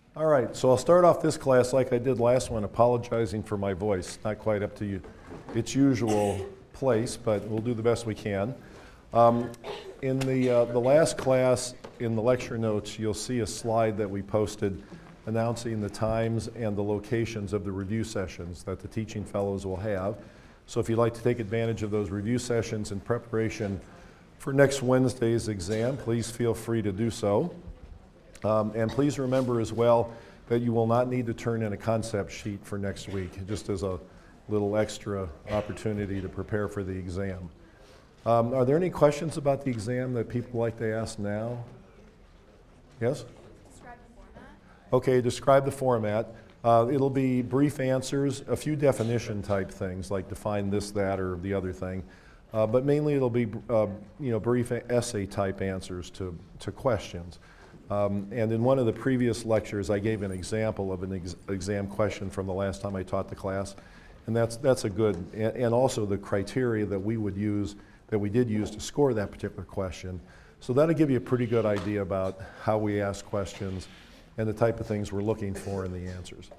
All right, so I'll start off this class like I did last one, apologizing for my voice. Not quite up to its usual place, but we'll do the best we can. In the last class, in the lecture notes, you'll see a slide that we posted announcing the times and the locations of the review sessions that the teaching fellows will have. So if you'd like to take advantage of those review sessions in preparation for next Wednesday's exam, please feel free to do so. And please remember as well that you will not need to turn in a concept sheet for next week, just as a little extra opportunity to prepare for the exam. Are there any questions about the exam that people like to ask now? Yes? Describe the format. Okay, describe the format. It'll be brief answers, a few definition type things like define this, that, or the other thing. But mainly it'll be brief essay type answers to questions. And in one of the previous lectures, I gave an example of an exam question from the last time I taught the class. And that's a good, and also the criteria that we did use to score that particular question. So that'll give you a pretty good idea about how we ask questions and the type of things we're looking for in the answers.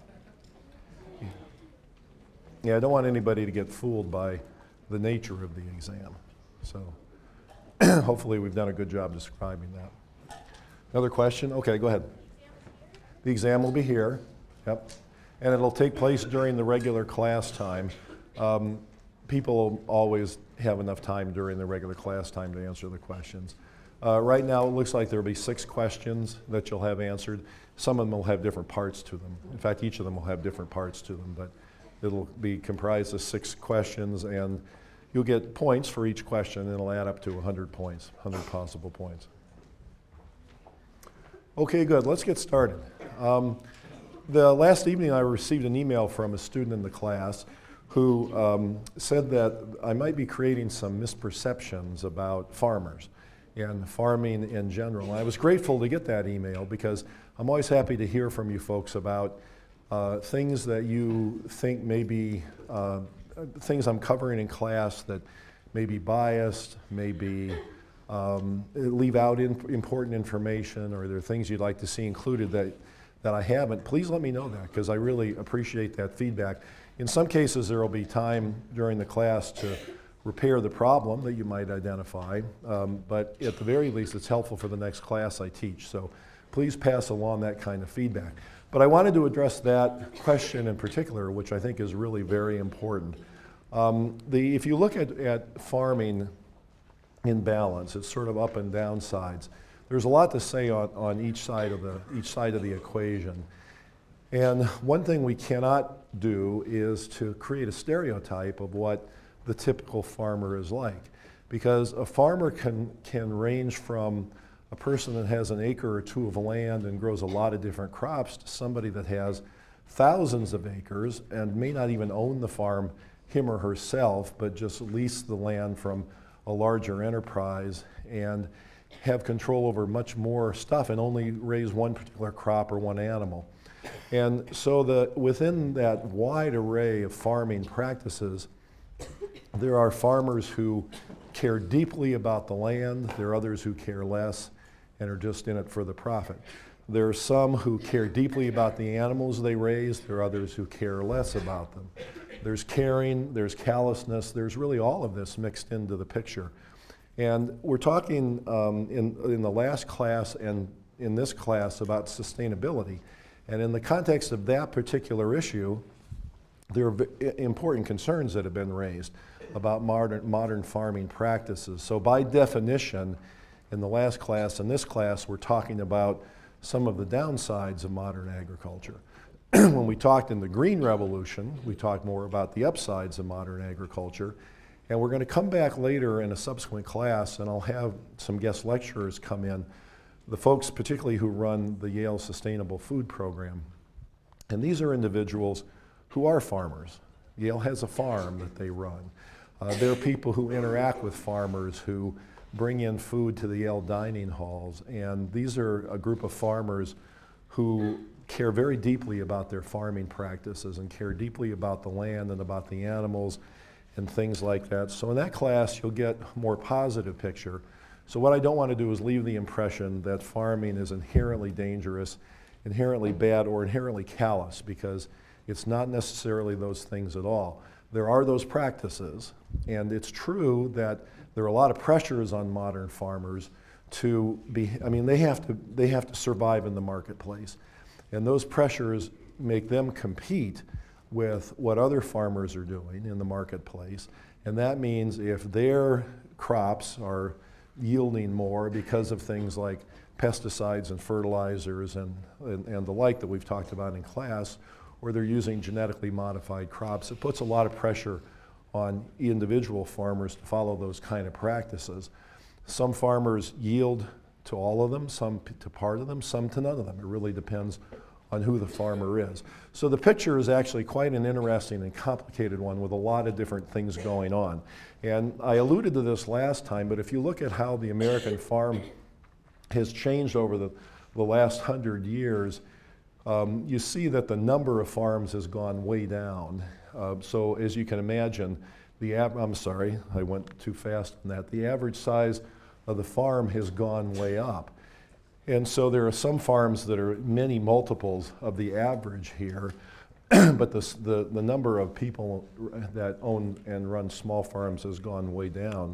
Yeah, I don't want anybody to get fooled by the nature of the exam. So hopefully we've done a good job describing that. Another question? Okay, go ahead. The exam will be here. Yep. And it'll take place during the regular class time. People will always have enough time during the regular class time to answer the questions. Right now it looks like there will be 6 questions that you'll have answered. Some of them will have different parts to them. In fact, each of them will have different parts to them, but it'll be comprised of 6 questions, and you'll get points for each question, and it'll add up to 100 points, 100 possible points. Okay, good. Let's get started. The last evening I received an email from a student in the class who said that I might be creating some misperceptions about farmers and farming in general. And I was grateful to get that email because I'm always happy to hear from you folks about things that you think may be things I'm covering in class that may be biased, may be leave out important information, or there are things you'd like to see included that I haven't. Please let me know that, because I really appreciate that feedback. In some cases, there will be time during the class to repair the problem that you might identify, but at the very least, it's helpful for the next class I teach. So please pass along that kind of feedback. But I wanted to address that question in particular, which I think is really very important. If you look at farming in balance, it's sort of up and down sides. There's a lot to say on each side of the equation. And one thing we cannot do is to create a stereotype of what the typical farmer is like. Because a farmer can range from a person that has an acre or 2 of land and grows a lot of different crops to somebody that has thousands of acres and may not even own the farm him or herself, but just lease the land from a larger enterprise and have control over much more stuff and only raise one particular crop or one animal. And so within that wide array of farming practices, there are farmers who care deeply about the land, there are others who care less and are just in it for the profit. There are some who care deeply about the animals they raise, there are others who care less about them. There's caring, there's callousness, there's really all of this mixed into the picture. And we're talking in the last class and in this class about sustainability. And in the context of that particular issue, there are important concerns that have been raised about modern farming practices. So by definition, in the last class and this class, we're talking about some of the downsides of modern agriculture. When we talked in the Green Revolution, we talked more about the upsides of modern agriculture. And we're going to come back later in a subsequent class, and I'll have some guest lecturers come in, the folks particularly who run the Yale Sustainable Food Program. And these are individuals who are farmers. Yale has a farm that they run. There are people who interact with farmers who bring in food to the Yale dining halls. And these are a group of farmers who care very deeply about their farming practices and care deeply about the land and about the animals and things like that. So in that class, you'll get a more positive picture. So what I don't want to do is leave the impression that farming is inherently dangerous inherently bad or inherently callous, because it's not necessarily those things at all. There are those practices, and it's true that there are a lot of pressures on modern farmers to be, I mean, they have to survive in the marketplace. And those pressures make them compete with what other farmers are doing in the marketplace. And that means if their crops are yielding more because of things like pesticides and fertilizers and the like that we've talked about in class, or they're using genetically modified crops, it puts a lot of pressure on individual farmers to follow those kind of practices. Some farmers yield to all of them, some to part of them, some to none of them. It really depends on who the farmer is. So the picture is actually quite an interesting and complicated one with a lot of different things going on. And I alluded to this last time, but if you look at how the American farm has changed over the last 100 years, you see that the number of farms has gone way down. So as you can imagine, I'm sorry, I went too fast on that. The average size of the farm has gone way up. And so there are some farms that are many multiples of the average here, but the number of people that own and run small farms has gone way down.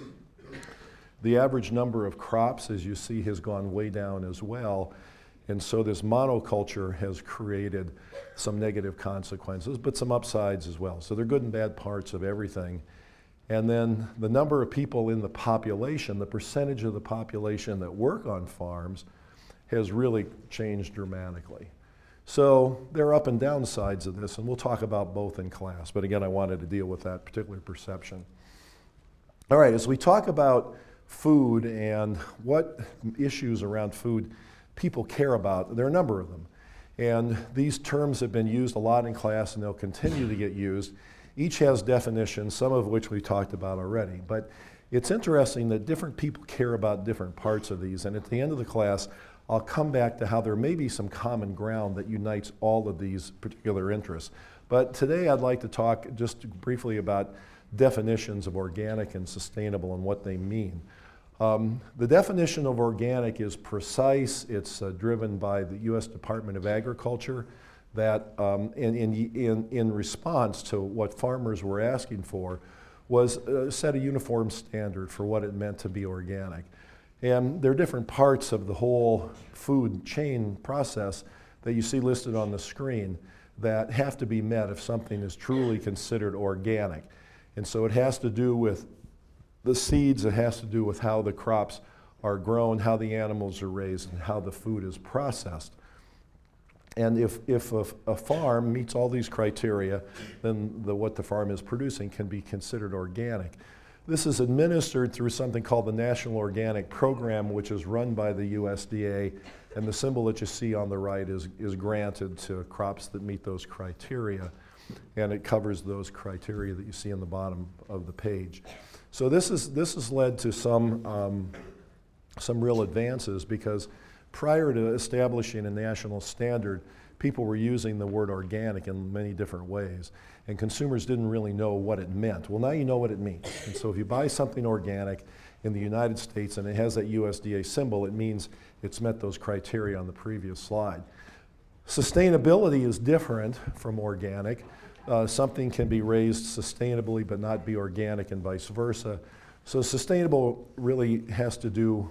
The average number of crops, as you see, has gone way down as well. And so this monoculture has created some negative consequences, but some upsides as well. So there are good and bad parts of everything. And then the number of people in the population, the percentage of the population that work on farms, has really changed dramatically. So there are up and down sides of this, and we'll talk about both in class. But again, I wanted to deal with that particular perception. All right, as we talk about food and what issues around food people care about, there are a number of them. And these terms have been used a lot in class, and they'll continue to get used. Each has definitions, some of which we talked about already. But it's interesting that different people care about different parts of these. And at the end of the class, I'll come back to how there may be some common ground that unites all of these particular interests. But today I'd like to talk just briefly about definitions of organic and sustainable and what they mean. The definition of organic is precise. It's driven by the U.S. Department of Agriculture, that in response to what farmers were asking for was set a uniform standard for what it meant to be organic. And there are different parts of the whole food chain process that you see listed on the screen that have to be met if something is truly considered organic. And so it has to do with the seeds, it has to do with how the crops are grown, how the animals are raised, and how the food is processed. And if a farm meets all these criteria, then what the farm is producing can be considered organic. This is administered through something called the National Organic Program, which is run by the USDA, and the symbol that you see on the right is granted to crops that meet those criteria, and it covers those criteria that you see on the bottom of the page. So this has led to some real advances, because prior to establishing a national standard, people were using the word organic in many different ways, and consumers didn't really know what it meant. Well, now you know what it means. And so if you buy something organic in the United States and it has that USDA symbol, it means it's met those criteria on the previous slide. Sustainability is different from organic. Something can be raised sustainably but not be organic, and vice versa. So sustainable really has to do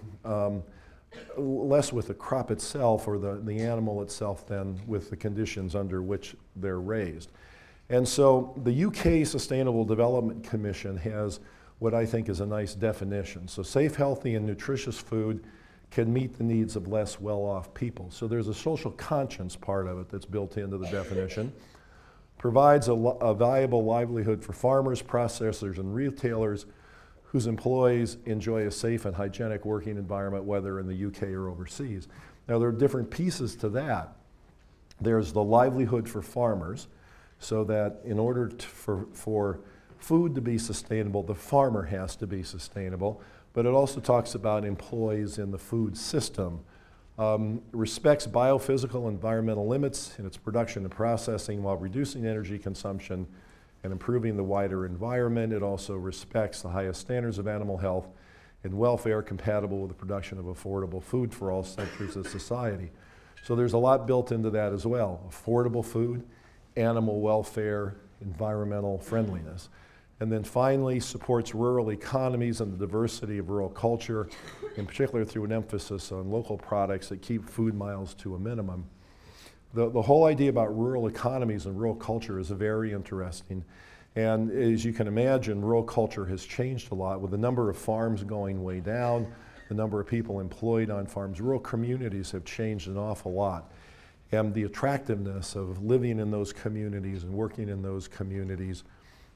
less with the crop itself or the animal itself than with the conditions under which they're raised. And so the UK Sustainable Development Commission has what I think is a nice definition. So safe, healthy, and nutritious food can meet the needs of less well-off people. So there's a social conscience part of it that's built into the definition. Provides a valuable livelihood for farmers, processors, and retailers whose employees enjoy a safe and hygienic working environment, whether in the UK or overseas. Now, there are different pieces to that. There's the livelihood for farmers, so that in order for food to be sustainable, the farmer has to be sustainable. But it also talks about employees in the food system. Respects biophysical and environmental limits in its production and processing while reducing energy consumption and improving the wider environment. It also respects the highest standards of animal health and welfare compatible with the production of affordable food for all sectors of society. So there's a lot built into that as well. Affordable food, animal welfare, environmental friendliness. And then finally, supports rural economies and the diversity of rural culture, in particular through an emphasis on local products that keep food miles to a minimum. The whole idea about rural economies and rural culture is very interesting. And as you can imagine, rural culture has changed a lot with the number of farms going way down, the number of people employed on farms. Rural communities have changed an awful lot. And the attractiveness of living in those communities and working in those communities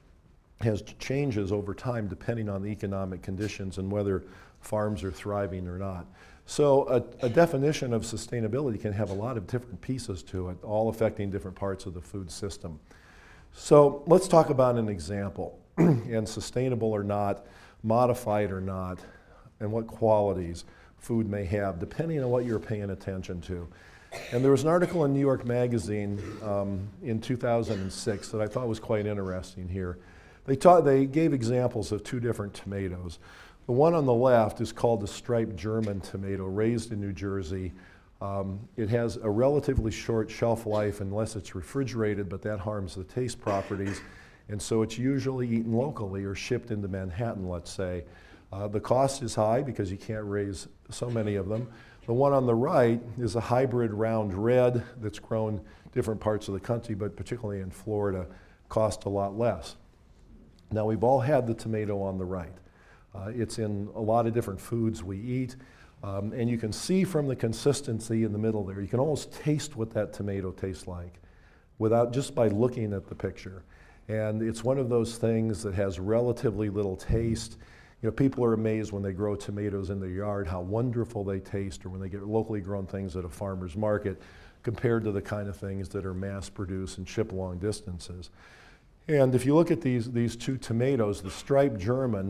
changes over time depending on the economic conditions and whether farms are thriving or not. So a definition of sustainability can have a lot of different pieces to it, all affecting different parts of the food system. So let's talk about an example, and sustainable or not, modified or not, and what qualities food may have, depending on what you're paying attention to. And there was an article in New York Magazine in 2006 that I thought was quite interesting here. They gave examples of two different tomatoes. The one on the left is called the striped German tomato, raised in New Jersey. It has a relatively short shelf life unless it's refrigerated, but that harms the taste properties. And so it's usually eaten locally or shipped into Manhattan, let's say. The cost is high because you can't raise so many of them. The one on the right is a hybrid round red that's grown different parts of the country, but particularly in Florida, cost a lot less. Now, we've all had the tomato on the right. It's in a lot of different foods we eat, and you can see from the consistency in the middle there, you can almost taste what that tomato tastes like just by looking at the picture. And it's one of those things that has relatively little taste. You know, people are amazed when they grow tomatoes in their yard, how wonderful they taste, or when they get locally grown things at a farmer's market compared to the kind of things that are mass produced and shipped long distances. And if you look at these two tomatoes, the striped German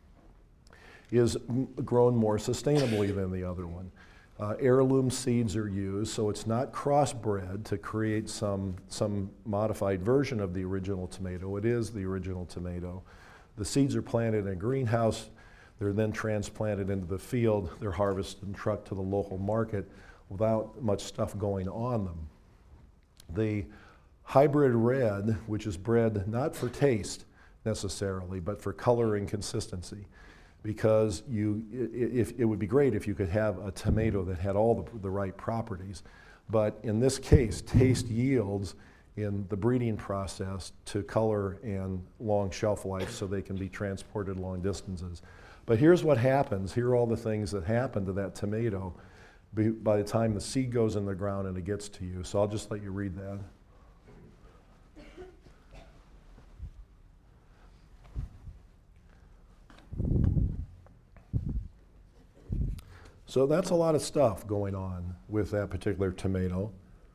is grown more sustainably than the other one. Heirloom seeds are used, so it's not crossbred to create some modified version of the original tomato. It is the original tomato. The seeds are planted in a greenhouse. They're then transplanted into the field. They're harvested and trucked to the local market without much stuff going on them. The hybrid red, which is bred not for taste necessarily, but for color and consistency, because it would be great if you could have a tomato that had all the right properties. But in this case, taste yields in the breeding process to color and long shelf life so they can be transported long distances. But here's what happens. Here are all the things that happen to that tomato by the time the seed goes in the ground and it gets to you. So I'll just let you read that. So that's a lot of stuff going on with that particular tomato.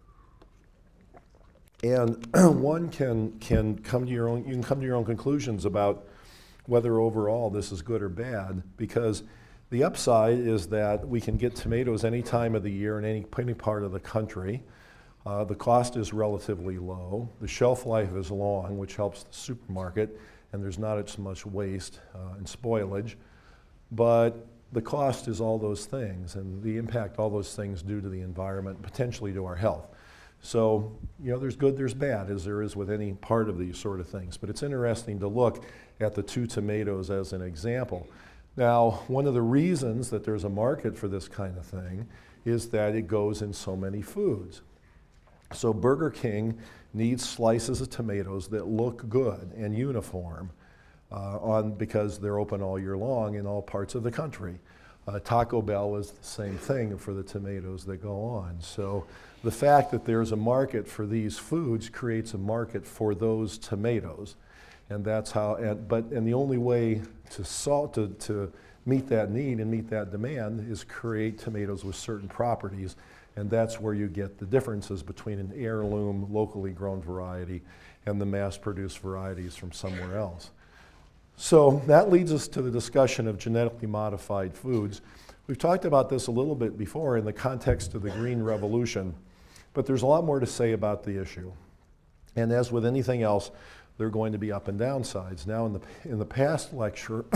And one can come to your own, you can come to your own conclusions about whether overall this is good or bad, because the upside is that we can get tomatoes any time of the year in any part of the country. The cost is relatively low. The shelf life is long, which helps the supermarket, and there's not as much waste and spoilage. But the cost is all those things, and the impact all those things do to the environment, potentially to our health. So, you know, there's good, there's bad, as there is with any part of these sort of things. But it's interesting to look at the two tomatoes as an example. Now, one of the reasons that there's a market for this kind of thing is that it goes in so many foods. So Burger King needs slices of tomatoes that look good and uniform because they're open all year long in all parts of the country. Taco Bell is the same thing for the tomatoes that go on. So the fact that there's a market for these foods creates a market for those tomatoes. And that's how, and the only way to meet that need and meet that demand is create tomatoes with certain properties. And that's where you get the differences between an heirloom, locally grown variety and the mass-produced varieties from somewhere else. So that leads us to the discussion of genetically modified foods. We've talked about this a little bit before in the context of the Green Revolution, but there's a lot more to say about the issue. And as with anything else, there are going to be up and down sides. Now in the past lecture,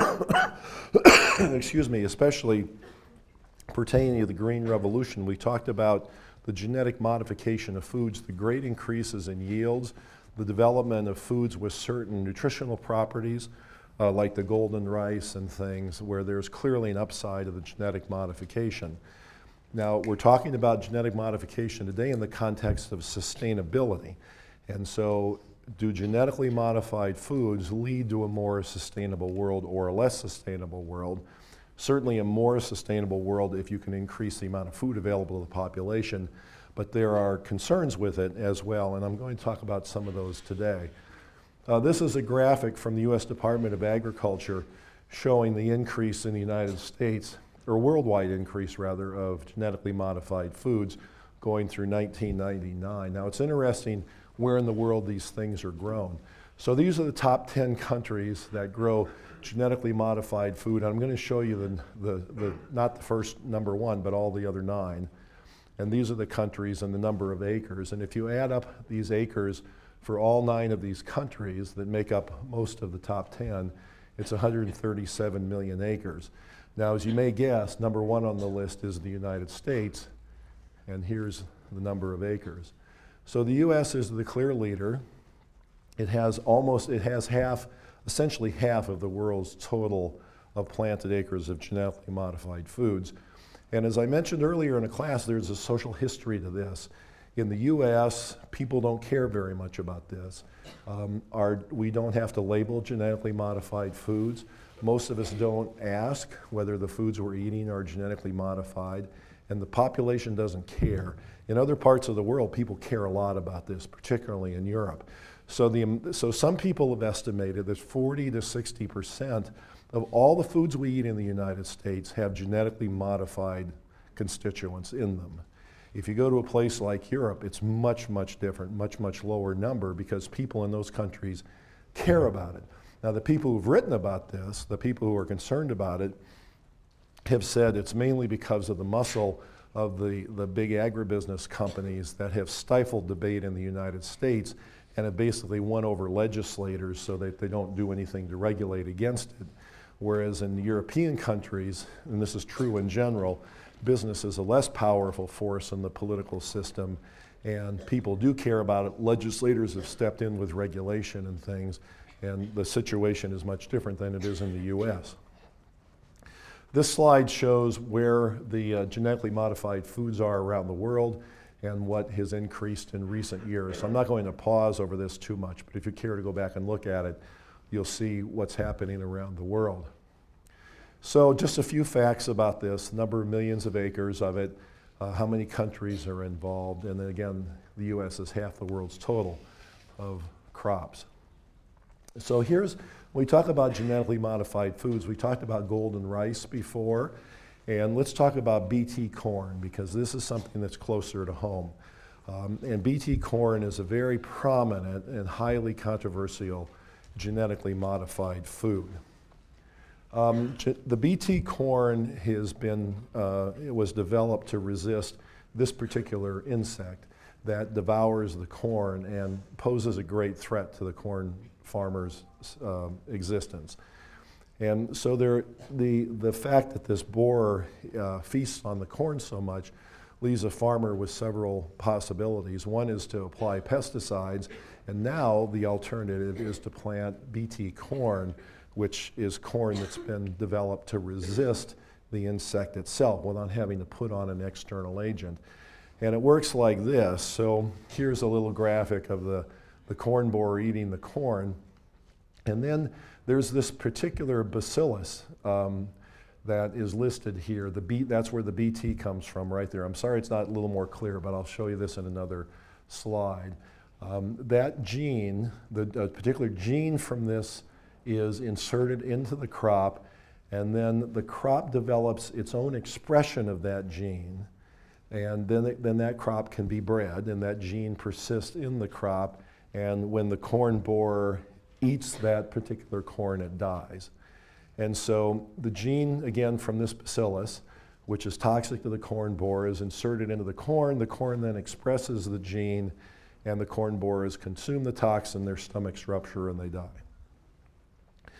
excuse me, especially pertaining to the Green Revolution, we talked about the genetic modification of foods, the great increases in yields, the development of foods with certain nutritional properties, like the golden rice and things, where there's clearly an upside of the genetic modification. Now, we're talking about genetic modification today in the context of sustainability. And so, do genetically modified foods lead to a more sustainable world or a less sustainable world? Certainly a more sustainable world if you can increase the amount of food available to the population, but there are concerns with it as well, and I'm going to talk about some of those today. This is a graphic from the U.S. Department of Agriculture showing the increase in the United States, or worldwide increase rather, of genetically modified foods going through 1999. Now it's interesting where in the world these things are grown. So these are the top 10 countries that grow genetically modified food. I'm going to show you not the first number one, but all the other 9. And these are the countries and the number of acres. And if you add up these acres for all 9 of these countries that make up most of the top 10, it's 137 million acres. Now, as you may guess, number 1 on the list is the United States, and here's the number of acres. So the U.S. is the clear leader. It has essentially half of the world's total of planted acres of genetically modified foods. And as I mentioned earlier in a class, there's a social history to this. In the U.S., people don't care very much about this. We don't have to label genetically modified foods. Most of us don't ask whether the foods we're eating are genetically modified, and the population doesn't care. In other parts of the world, people care a lot about this, particularly in Europe. So some people have estimated that 40 to 60% of all the foods we eat in the United States have genetically modified constituents in them. If you go to a place like Europe, it's much, much different, much lower number, because people in those countries care about it. Now, the people who've written about this, the people who are concerned about it, have said it's mainly because of the muscle of the big agribusiness companies that have stifled debate in the United States and have basically won over legislators so that they don't do anything to regulate against it. Whereas in the European countries, and this is true in general, business is a less powerful force in the political system, and people do care about it. Legislators have stepped in with regulation and things, and the situation is much different than it is in the U.S. This slide shows where the genetically modified foods are around the world and what has increased in recent years. So I'm not going to pause over this too much, but if you care to go back and look at it, you'll see what's happening around the world. So just a few facts about this: number of millions of acres of it, how many countries are involved, and then again, the U.S. is half the world's total of crops. So when we talk about genetically modified foods, we talked about golden rice before, and let's talk about BT corn, because this is something that's closer to home. And BT corn is a very prominent and highly controversial genetically modified food. The BT corn it was developed to resist this particular insect that devours the corn and poses a great threat to the corn farmer's existence. And so the fact that this borer feasts on the corn so much leaves a farmer with several possibilities. One is to apply pesticides, and now the alternative is to plant BT corn, which is corn that's been developed to resist the insect itself without having to put on an external agent. And it works like this. So here's a little graphic of the corn borer eating the corn. And then there's this particular bacillus that is listed here. That's where the BT comes from right there. I'm sorry it's not a little more clear, but I'll show you this in another slide. That gene, the particular gene from this, is inserted into the crop, and then the crop develops its own expression of that gene, and then that crop can be bred, and that gene persists in the crop, and when the corn borer eats that particular corn, it dies. And so the gene, again, from this bacillus, which is toxic to the corn borer, is inserted into the corn then expresses the gene, and the corn borers consume the toxin, their stomachs rupture, and they die.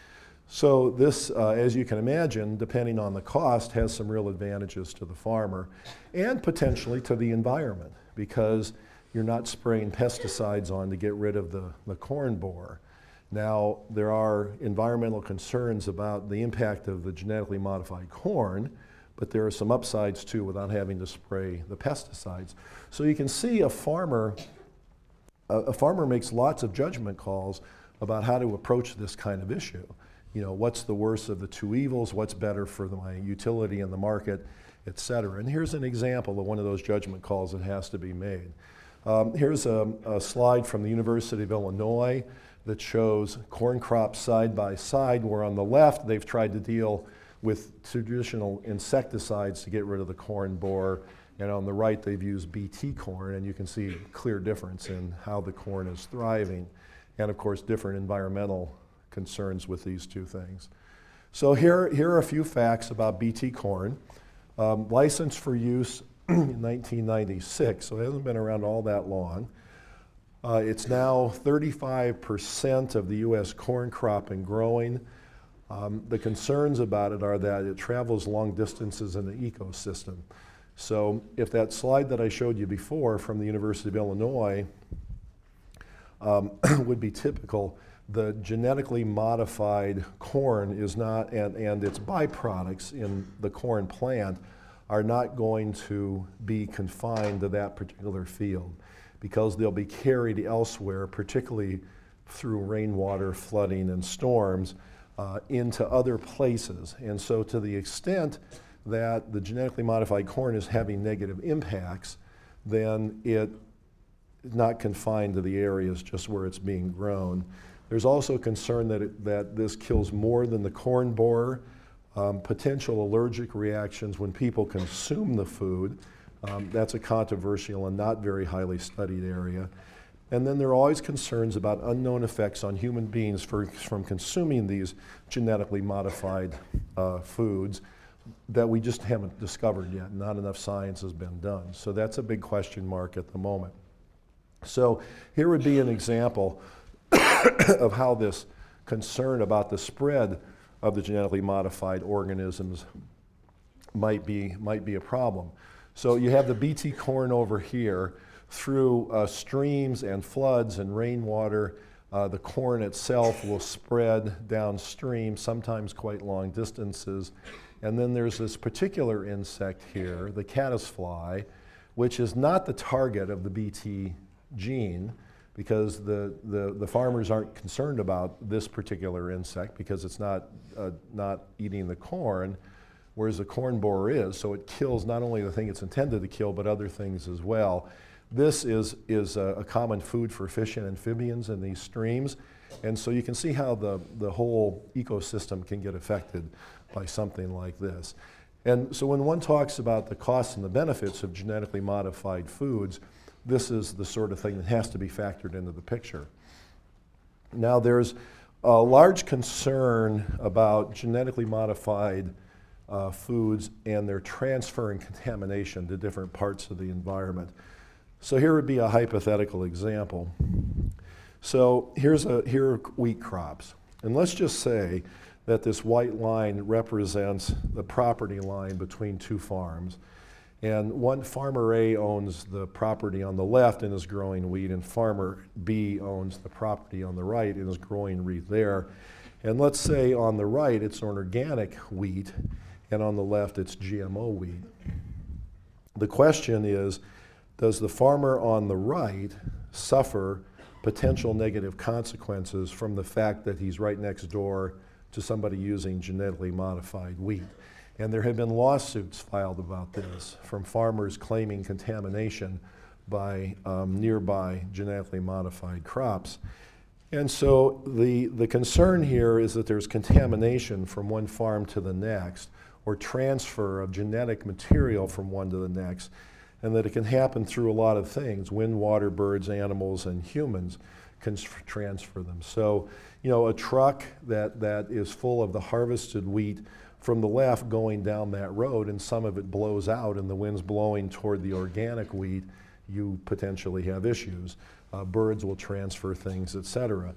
So this, as you can imagine, depending on the cost, has some real advantages to the farmer and potentially to the environment, because you're not spraying pesticides on to get rid of the corn borer. Now, there are environmental concerns about the impact of the genetically modified corn, but there are some upsides too without having to spray the pesticides. So you can see a farmer makes lots of judgment calls about how to approach this kind of issue. You know, what's the worst of the two evils, what's better for my utility in the market, et cetera. And here's an example of one of those judgment calls that has to be made. Here's a slide from the University of Illinois that shows corn crops side by side, where on the left they've tried to deal with traditional insecticides to get rid of the corn borer, and on the right they've used Bt corn, and you can see a clear difference in how the corn is thriving, and of course different environmental concerns with these two things. So here are a few facts about Bt corn. Licensed for use in 1996, so it hasn't been around all that long. It's now 35% of the U.S. corn crop and growing. The concerns about it are that it travels long distances in the ecosystem. So if that slide that I showed you before from the University of Illinois would be typical, the genetically modified corn is not, and its byproducts in the corn plant are not going to be confined to that particular field, because they'll be carried elsewhere, particularly through rainwater, flooding, and storms, into other places. And so to the extent that the genetically modified corn is having negative impacts, then it is not confined to the areas just where it's being grown. There's also concern that this kills more than the corn borer, potential allergic reactions when people consume the food. That's a controversial and not very highly studied area. And then there are always concerns about unknown effects on human beings from consuming these genetically modified foods that we just haven't discovered yet. Not enough science has been done. So that's a big question mark at the moment. So here would be an example of how this concern about the spread of the genetically modified organisms might be a problem. So you have the Bt corn over here. Through streams and floods and rainwater, the corn itself will spread downstream, sometimes quite long distances. And then there's this particular insect here, the caddisfly, which is not the target of the Bt gene, because the farmers aren't concerned about this particular insect because it's not eating the corn, whereas the corn borer is. So it kills not only the thing it's intended to kill, but other things as well. This is a common food for fish and amphibians in these streams. And so you can see how the whole ecosystem can get affected by something like this. And so when one talks about the costs and the benefits of genetically modified foods, this is the sort of thing that has to be factored into the picture. Now there's a large concern about genetically modified foods and their transfer and contamination to different parts of the environment. So here would be a hypothetical example. So here are wheat crops. And let's just say that this white line represents the property line between two farms. And one farmer A owns the property on the left and is growing wheat, and farmer B owns the property on the right and is growing wheat there. And let's say on the right it's an organic wheat, and on the left it's GMO wheat. The question is, does the farmer on the right suffer potential negative consequences from the fact that he's right next door to somebody using genetically modified wheat? And there have been lawsuits filed about this from farmers claiming contamination by nearby genetically modified crops. And so the concern here is that there's contamination from one farm to the next, or transfer of genetic material from one to the next, and that it can happen through a lot of things. Wind, water, birds, animals, and humans can transfer them. So, you know, a truck that is full of the harvested wheat from the left going down that road, and some of it blows out and the wind's blowing toward the organic wheat, you potentially have issues. Birds will transfer things, et cetera.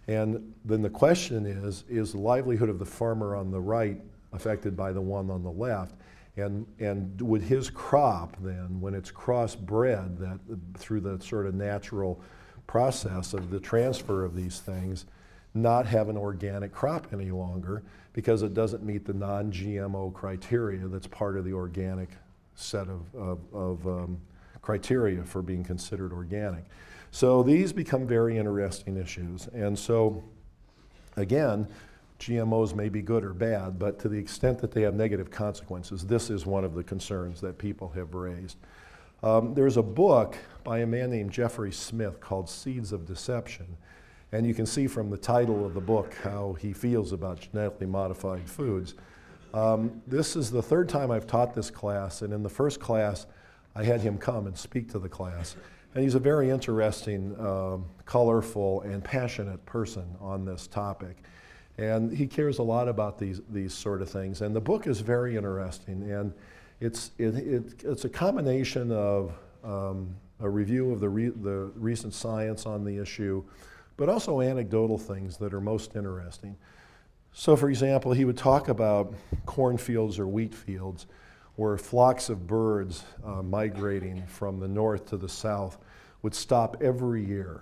And then the question is the livelihood of the farmer on the right affected by the one on the left? And would his crop then, when it's crossbred that through the sort of natural process of the transfer of these things, not have an organic crop any longer because it doesn't meet the non-GMO criteria that's part of the organic set of criteria for being considered organic. So these become very interesting issues. And so, again, GMOs may be good or bad, but to the extent that they have negative consequences, this is one of the concerns that people have raised. There's a book by a man named Jeffrey Smith called Seeds of Deception, and you can see from the title of the book how he feels about genetically modified foods. This is the third time I've taught this class, and in the first class, I had him come and speak to the class. And he's a very interesting, colorful, and passionate person on this topic. And he cares a lot about these sort of things. And the book is very interesting. And it's a combination of a review of the recent science on the issue, but also anecdotal things that are most interesting. So for example, he would talk about cornfields or wheat fields where flocks of birds migrating from the north to the south would stop every year.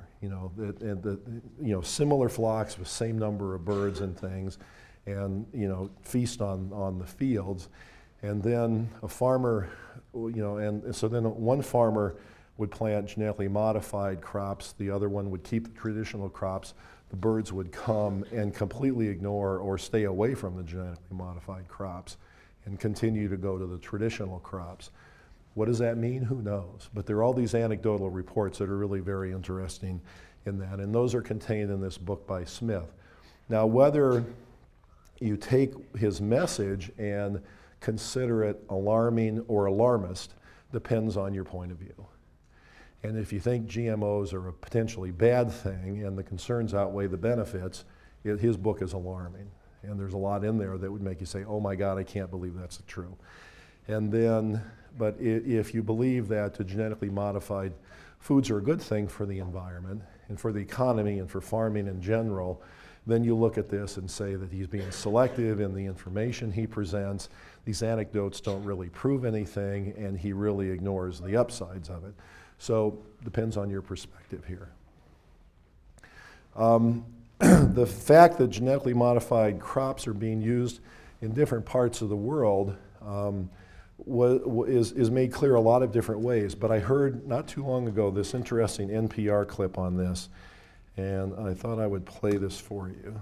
Similar flocks with same number of birds and things, and feast on the fields. And then a farmer, and so then one farmer would plant genetically modified crops, the other one would keep the traditional crops. The birds would come and completely ignore or stay away from the genetically modified crops and continue to go to the traditional crops. What does that mean? Who knows? But there are all these anecdotal reports that are really very interesting in that, and those are contained in this book by Smith. Now, whether you take his message and consider it alarming or alarmist depends on your point of view. And if you think GMOs are a potentially bad thing and the concerns outweigh the benefits, his book is alarming. And there's a lot in there that would make you say, oh my God, I can't believe that's true. And then, but if you believe that the genetically modified foods are a good thing for the environment and for the economy and for farming in general, then you look at this and say that he's being selective in the information he presents. These anecdotes don't really prove anything, and he really ignores the upsides of it. So depends on your perspective here. The fact that genetically modified crops are being used in different parts of the world is made clear a lot of different ways. But I heard not too long ago this interesting NPR clip on this, and I thought I would play this for you.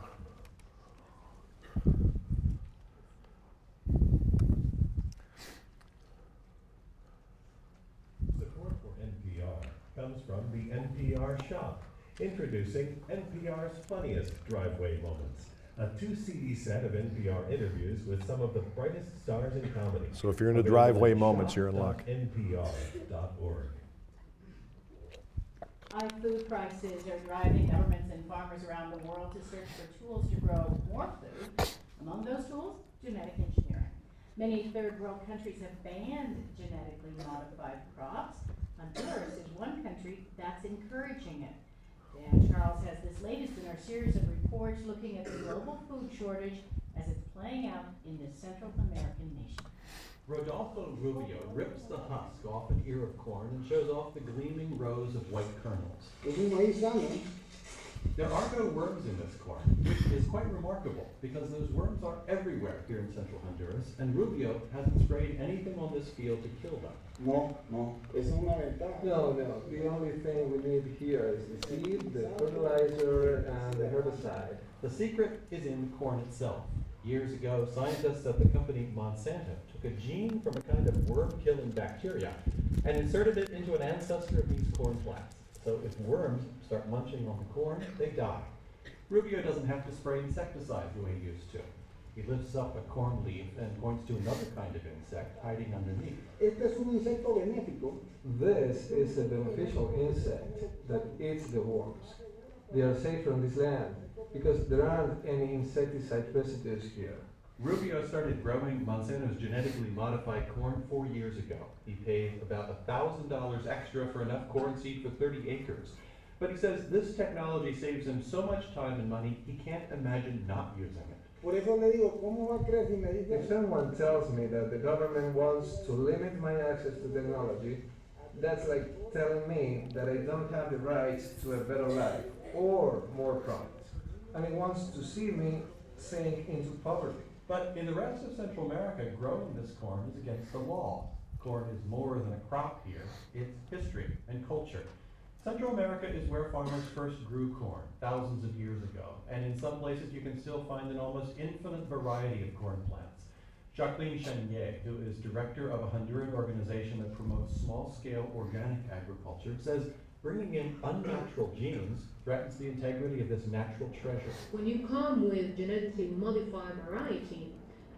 Support for NPR comes from the NPR Shop, introducing NPR's Funniest Driveway Moments, a 2-CD set of NPR interviews with some of the brightest stars in comedy. So if you're into driveway moments, you're in luck. NPR.org. High food prices are driving governments and farmers around the world to search for tools to grow more food. Among those tools, genetic engineering. Many third world countries have banned genetically modified crops. Honduras is one country that's encouraging it. Dan Charles has this latest in our series of reports looking at the global food shortage as it's playing out in this Central American nation. Rodolfo Rubio rips the husk off an ear of corn and shows off the gleaming rows of white kernels. There are no worms in this corn, which is quite remarkable because those worms are everywhere here in central Honduras, and Rubio hasn't sprayed anything on this field to kill them. No, es una ventaja. No, the only thing we need here is the seed, the fertilizer, and the herbicide. The secret is in the corn itself. Years ago, scientists at the company Monsanto took a gene from a kind of worm-killing bacteria and inserted it into an ancestor of these corn plants. So if worms start munching on the corn, they die. Rubio doesn't have to spray insecticide the way he used to. He lifts up a corn leaf and points to another kind of insect hiding underneath. Este es un insecto benéfico. This is a beneficial insect that eats the worms. They are safe from this land because there aren't any insecticide residues here. Rubio started growing Monsanto's genetically modified corn 4 years ago. He paid about $1,000 extra for enough corn seed for 30 acres. But he says this technology saves him so much time and money, he can't imagine not using it. Por eso le digo, ¿cómo va a creer si me If dice? someone tells me that the government wants to limit my access to technology, that's like telling me that I don't have the right to a better life or more profits. And it wants to see me sink into poverty. But in the rest of Central America, growing this corn is against the law. Corn is more than a crop here, it's history and culture. Central America is where farmers first grew corn, thousands of years ago, and in some places you can still find an almost infinite variety of corn plants. Jacqueline Chenier, who is director of a Honduran organization that promotes small-scale organic agriculture, says bringing in unnatural genes threatens the integrity of this natural treasure. When you come with genetically modified variety,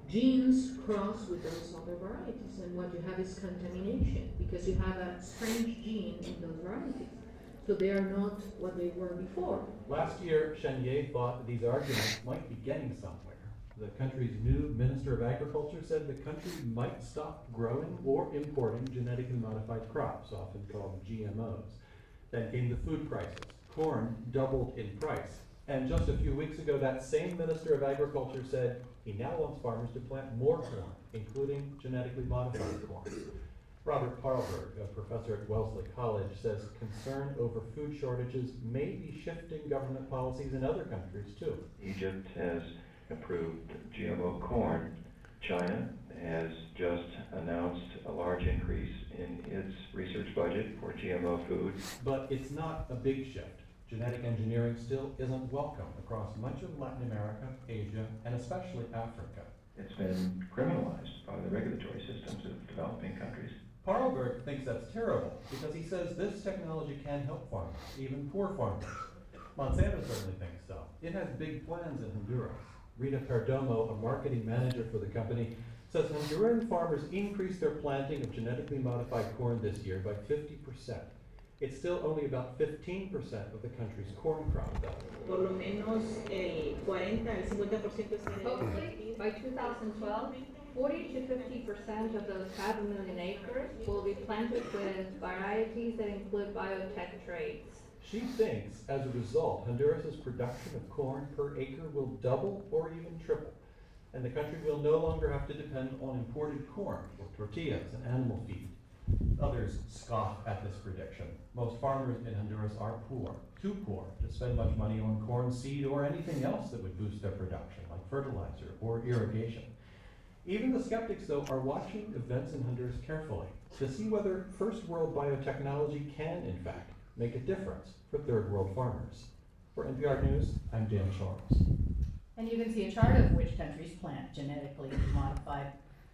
genes cross with those other varieties, and what you have is contamination because you have a strange gene in those varieties. So they are not what they were before. Last year, Chenier thought that these arguments might be getting somewhere. The country's new Minister of Agriculture said the country might stop growing or importing genetically modified crops, often called GMOs. Then came the food prices. Corn doubled in price. And just a few weeks ago, that same Minister of Agriculture said he now wants farmers to plant more corn, including genetically modified corn. Robert Parlberg, a professor at Wellesley College, says concern over food shortages may be shifting government policies in other countries too. Egypt has approved GMO corn. China has just announced a large increase in its research budget for GMO foods. But it's not a big shift. Genetic engineering still isn't welcome across much of Latin America, Asia, and especially Africa. It's been criminalized by the regulatory systems of developing countries. Parlberg thinks that's terrible because he says this technology can help farmers, even poor farmers. Monsanto certainly thinks so. It has big plans in Honduras. Rita Perdomo, a marketing manager for the company, says Honduran farmers increased their planting of genetically modified corn this year by 50%. It's still only about 15% of the country's corn crop, though. Por lo menos el 40, el 50% está en el Hopefully, by 2012, 40 to 50% of those 500,000 acres will be planted with varieties that include biotech traits. She thinks, as a result, Honduras' production of corn per acre will double or even triple, and the country will no longer have to depend on imported corn for tortillas and animal feed. Others scoff at this prediction. Most farmers in Honduras are poor, too poor to spend much money on corn seed or anything else that would boost their production, like fertilizer or irrigation. Even the skeptics, though, are watching events in Honduras carefully to see whether first world biotechnology can, in fact, make a difference for third world farmers. For NPR News, I'm Dan Shorms. And you can see a chart of which countries plant genetically modified.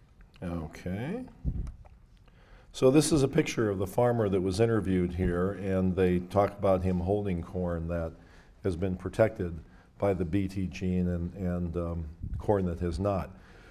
Okay. So this is a picture of the farmer that was interviewed here, and they talk about him holding corn that has been protected by the BT gene and corn that has not.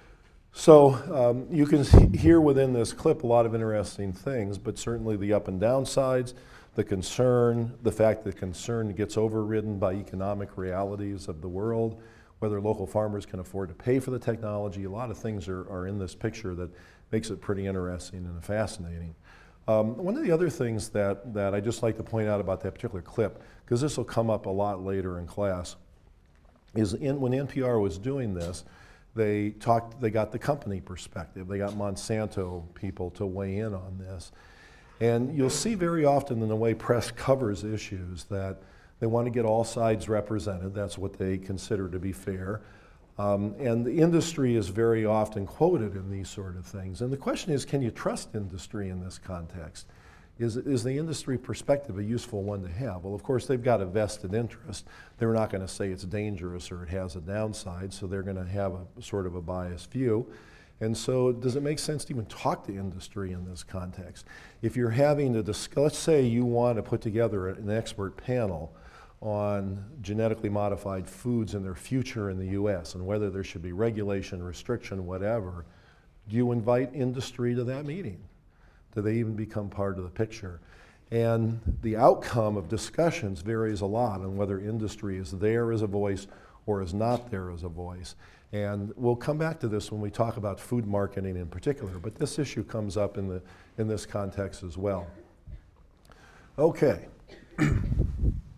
So you can hear within this clip a lot of interesting things, but certainly the up and down sides, the concern, the fact that concern gets overridden by economic realities of the world, whether local farmers can afford to pay for the technology. A lot of things are in this picture that makes it pretty interesting and fascinating. One of the other things that I just like to point out about that particular clip, because this will come up a lot later in class, is when NPR was doing this, they got the company perspective. They got Monsanto people to weigh in on this. And you'll see very often in the way press covers issues that they want to get all sides represented. That's what they consider to be fair. And the industry is very often quoted in these sort of things. And the question is, can you trust industry in this context? Is the industry perspective a useful one to have? Well, of course, they've got a vested interest. They're not going to say it's dangerous or it has a downside, so they're going to have a sort of a biased view. And so does it make sense to even talk to industry in this context? If you're having to discuss, let's say you want to put together an expert panel on genetically modified foods and their future in the US and whether there should be regulation, restriction, whatever, do you invite industry to that meeting? Do they even become part of the picture? And the outcome of discussions varies a lot on whether industry is there as a voice or is not there as a voice. And we'll come back to this when we talk about food marketing in particular, but this issue comes up in this context as well. Okay.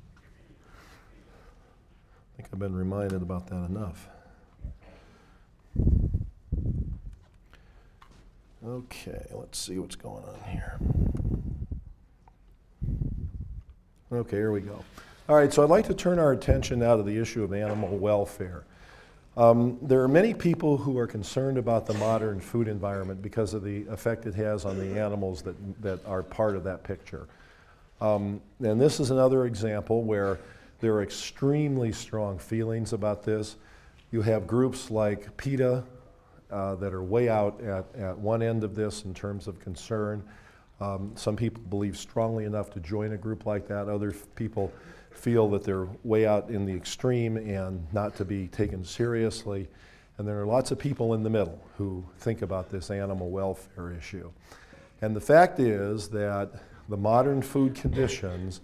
I've been reminded about that enough. Okay, let's see what's going on here. Okay, here we go. All right, so I'd like to turn our attention now to the issue of animal welfare. There are many people who are concerned about the modern food environment because of the effect it has on the animals that are part of that picture. And this is another example where there are extremely strong feelings about this. You have groups like PETA that are way out at one end of this in terms of concern. Some people believe strongly enough to join a group like that. Other people feel that they're way out in the extreme and not to be taken seriously. And there are lots of people in the middle who think about this animal welfare issue. And the fact is that the modern food conditions,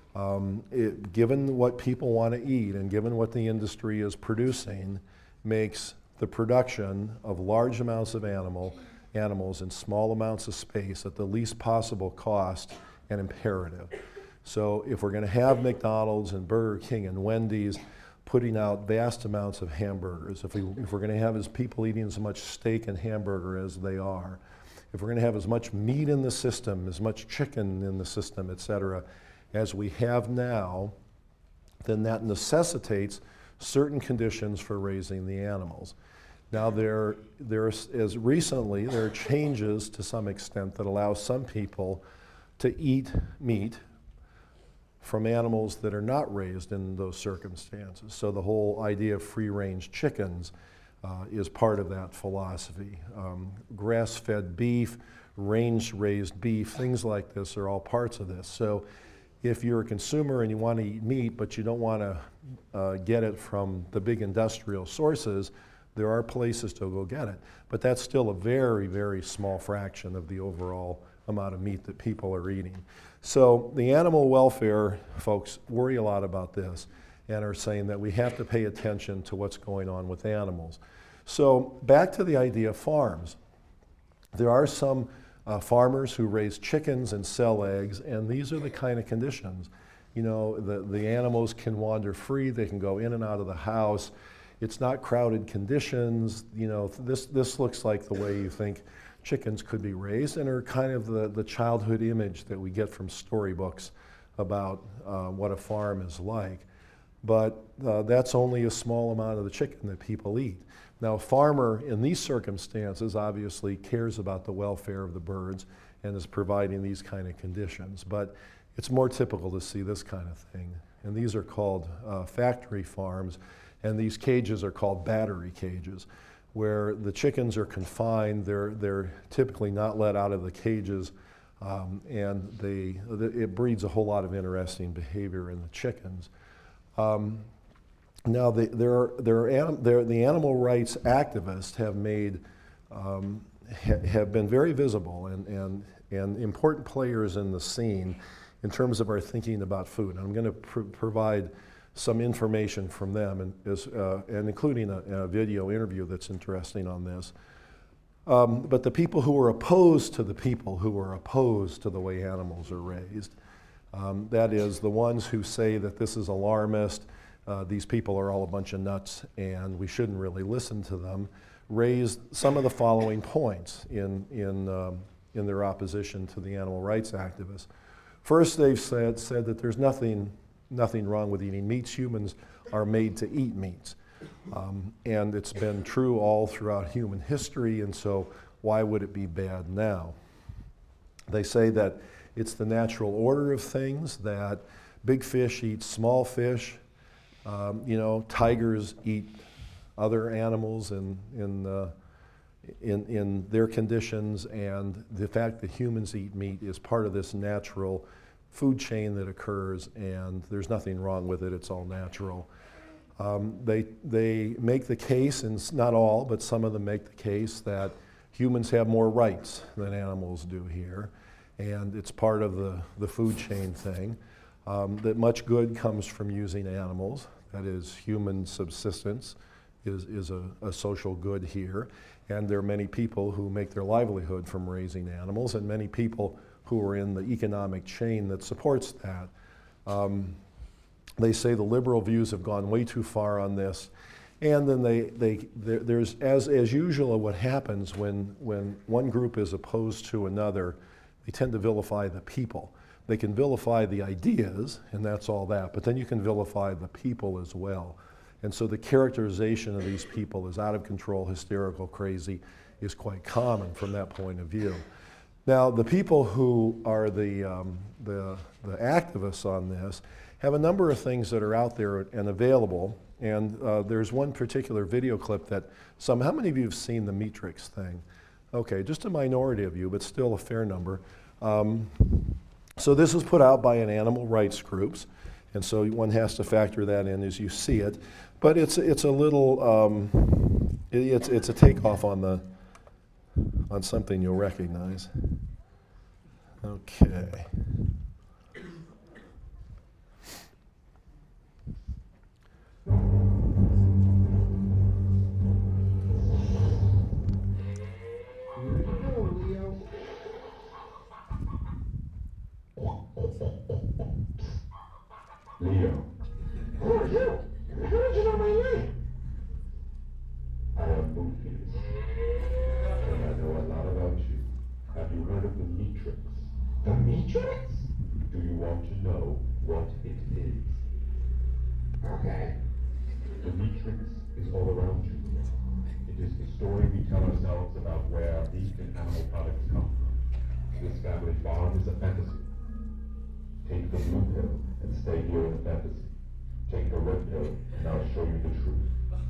given what people want to eat and given what the industry is producing, makes the production of large amounts of animals in small amounts of space at the least possible cost an imperative. So if we're going to have McDonald's and Burger King and Wendy's putting out vast amounts of hamburgers, if we're going to have as people eating as much steak and hamburger as they are, if we're going to have as much meat in the system, as much chicken in the system, et cetera, as we have now, then that necessitates certain conditions for raising the animals. Now there are changes to some extent that allow some people to eat meat from animals that are not raised in those circumstances. So the whole idea of free-range chickens is part of that philosophy. Grass-fed beef, range-raised beef, things like this are all parts of this. So if you're a consumer and you want to eat meat, but you don't want to get it from the big industrial sources, there are places to go get it. But that's still a very, very small fraction of the overall amount of meat that people are eating. So the animal welfare folks worry a lot about this and are saying that we have to pay attention to what's going on with animals. So back to the idea of farms. There are some farmers who raise chickens and sell eggs, and these are the kind of conditions. You know, the animals can wander free, they can go in and out of the house. It's not crowded conditions. You know, this looks like the way you think chickens could be raised and are kind of the childhood image that we get from storybooks about what a farm is like. But that's only a small amount of the chicken that people eat. Now, a farmer in these circumstances obviously cares about the welfare of the birds and is providing these kind of conditions. But it's more typical to see this kind of thing. And these are called factory farms, and these cages are called battery cages, where the chickens are confined. They're typically not let out of the cages, and it breeds a whole lot of interesting behavior in the chickens. Now, the animal rights activists have been very visible and important players in the scene in terms of our thinking about food. And I'm going to provide some information from them, and including a video interview that's interesting on this. But the people who are opposed to the people who are opposed to the way animals are raised, that is, the ones who say that this is alarmist, these people are all a bunch of nuts and we shouldn't really listen to them, raised some of the following points in their opposition to the animal rights activists. First, they've said that there's nothing wrong with eating meats. Humans are made to eat meats. And it's been true all throughout human history, and so why would it be bad now? They say that it's the natural order of things, that big fish eat small fish. Tigers eat other animals in their conditions, and the fact that humans eat meat is part of this natural food chain that occurs, and there's nothing wrong with it. It's all natural. They make the case, and not all, but some of them make the case that humans have more rights than animals do here, and it's part of the food chain thing, that much good comes from using animals. That is, human subsistence is a social good here, and there are many people who make their livelihood from raising animals, and many people who are in the economic chain that supports that. They say the liberal views have gone way too far on this. And then there's, as usual, what happens when one group is opposed to another, they tend to vilify the people. They can vilify the ideas, and that's all that, but then you can vilify the people as well. And so the characterization of these people as out of control, hysterical, crazy, is quite common from that point of view. Now, the people who are the activists on this have a number of things that are out there and available. And there's one particular video clip that how many of you have seen the Matrix thing? Okay, just a minority of you, but still a fair number. So this was put out by an animal rights groups, and so one has to factor that in as you see it. But it's a little, it's a takeoff on something you'll recognize. Okay. Leo. Who are you? How did you know my name? I am Morpheus. And I know a lot about you. Have you heard of the Matrix? The Matrix? Do you want to know what it is? Okay. The Matrix is all around you. It is the story we tell ourselves about where meat and animal products come from. This family farm is a fantasy. Take the blue pill and stay here in the fantasy. Take the red pill and I'll show you the truth.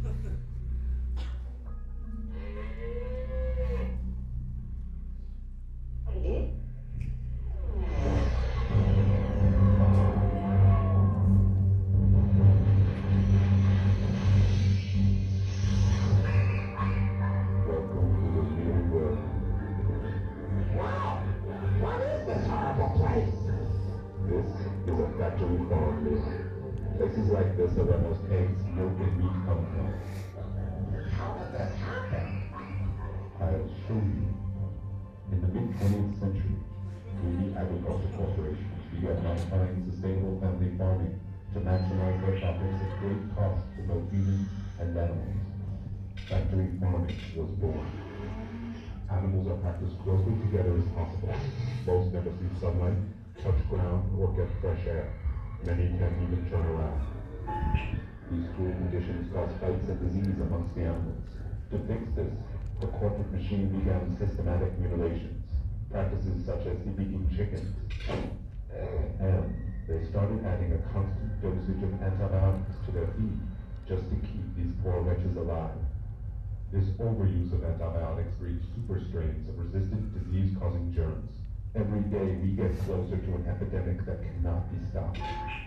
Welcome to the real world. Wow! What is this horrible place? This is a factory farm, Leo. Places like this are where most eggs, milk, and meat come from. How did this happen? I'll show you. In the mid-20th century, Greedy Agriculture Corporations began modifying sustainable family farming to maximize their profits at great cost to both humans and animals. Factory farming was born. Animals are packed as closely together as possible. Most never see sunlight, touch ground, or get fresh air. Many can't even turn around. These cruel conditions cause fights and disease amongst the animals. To fix this, the corporate machine began systematic mutilations, practices such as eating chickens. And they started adding a constant dosage of antibiotics to their feed just to keep these poor wretches alive. This overuse of antibiotics breeds super strains of resistant disease-causing germs. Every day we get closer to an epidemic that cannot be stopped.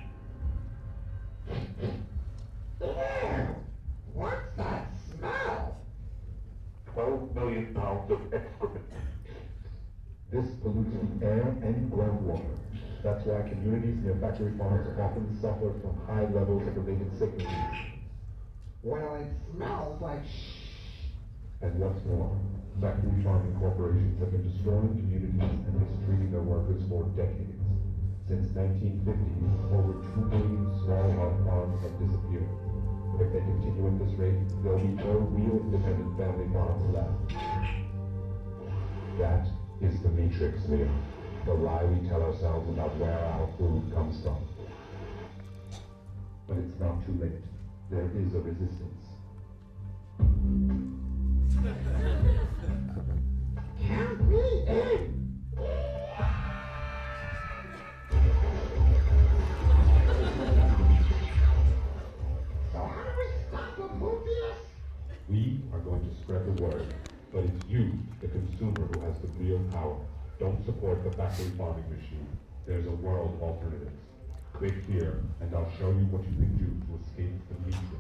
What's that smell? 12 million pounds of excrement. This pollutes the air and groundwater. That's why communities near factory farms often suffer from high levels of related sicknesses. Well, it smells like And what's more, factory farming corporations have been destroying communities and mistreating their workers for decades. Since 1950, over 2 million smallholder farms have disappeared. If they continue at this rate, there'll be no real independent family farms left. That is the Matrix, Leo. The lie we tell ourselves about where our food comes from. But it's not too late. There is a resistance. Count me in! So how do we stop the Morpheus? We are going to spread the word, but it's you, the consumer, who has the real power. Don't support the factory farming machine. There's a world of alternatives. Click here, and I'll show you what you can do to escape the Matrix.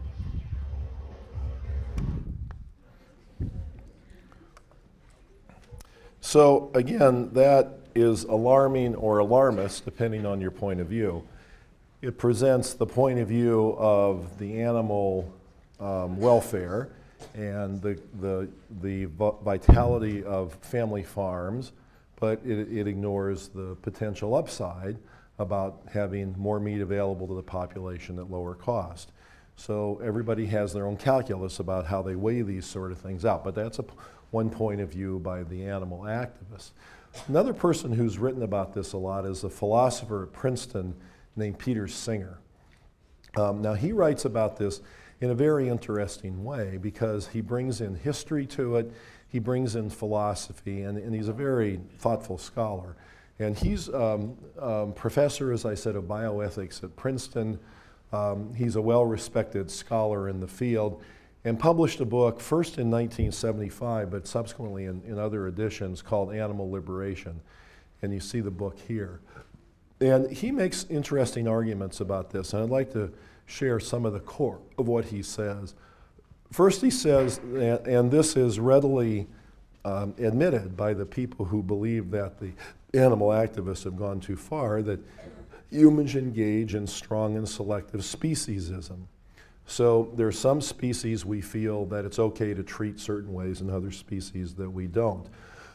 So again, that is alarming or alarmist, depending on your point of view. It presents the point of view of the animal welfare and the vitality of family farms, but it ignores the potential upside about having more meat available to the population at lower cost. So everybody has their own calculus about how they weigh these sort of things out, but that's one point of view by the animal activists. Another person who's written about this a lot is a philosopher at Princeton named Peter Singer. Now he writes about this in a very interesting way because he brings in history to it, he brings in philosophy, and he's a very thoughtful scholar. And he's professor, as I said, of bioethics at Princeton. He's a well-respected scholar in the field and published a book first in 1975, but subsequently in other editions called Animal Liberation. And you see the book here. And he makes interesting arguments about this, and I'd like to share some of the core of what he says. First he says, and this is readily admitted by the people who believe that the animal activists have gone too far, that humans engage in strong and selective speciesism. So there are some species we feel that it's okay to treat certain ways and other species that we don't.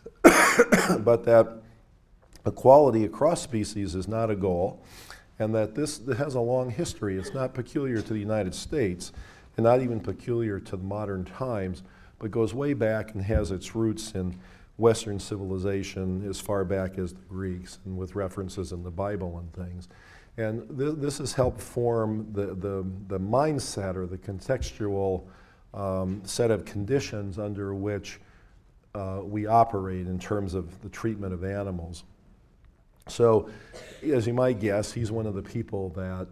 But that equality across species is not a goal, and that this has a long history. It's not peculiar to the United States, and not even peculiar to modern times, but goes way back and has its roots in Western civilization as far back as the Greeks, and with references in the Bible and things. And this has helped form the mindset or the contextual set of conditions under which we operate in terms of the treatment of animals. So, as you might guess, he's one of the people that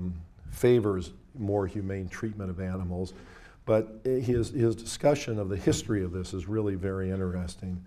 favors more humane treatment of animals, but his discussion of the history of this is really very interesting.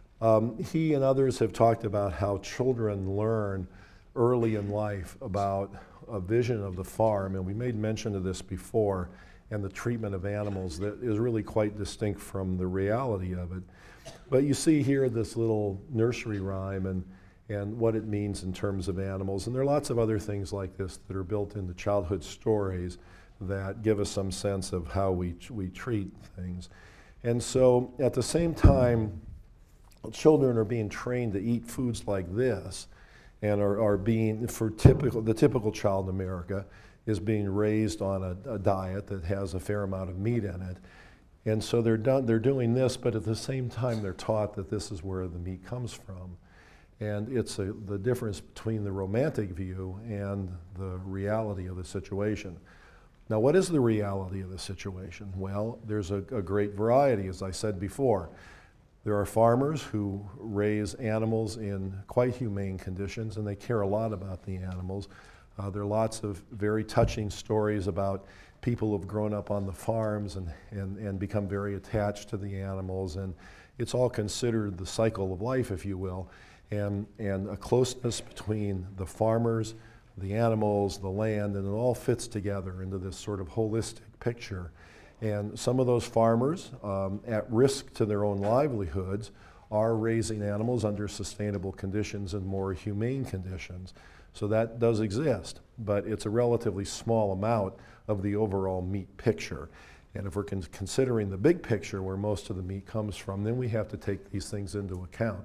He and others have talked about how children learn early in life about a vision of the farm, and we made mention of this before, and the treatment of animals that is really quite distinct from the reality of it. But you see here this little nursery rhyme and what it means in terms of animals, and there are lots of other things like this that are built into childhood stories that give us some sense of how we treat things. And so at the same time, children are being trained to eat foods like this, and are being, the typical child in America is being raised on a diet that has a fair amount of meat in it. And so they're doing this, but at the same time they're taught that this is where the meat comes from. And it's the difference between the romantic view and the reality of the situation. Now, what is the reality of the situation? Well, there's a great variety, as I said before. There are farmers who raise animals in quite humane conditions, and they care a lot about the animals. There are lots of very touching stories about people who have grown up on the farms and become very attached to the animals, and it's all considered the cycle of life, if you will, and a closeness between the farmers, the animals, the land, and it all fits together into this sort of holistic picture. And some of those farmers, at risk to their own livelihoods, are raising animals under sustainable conditions and more humane conditions. So that does exist, but it's a relatively small amount of the overall meat picture. And if we're considering the big picture where most of the meat comes from, then we have to take these things into account.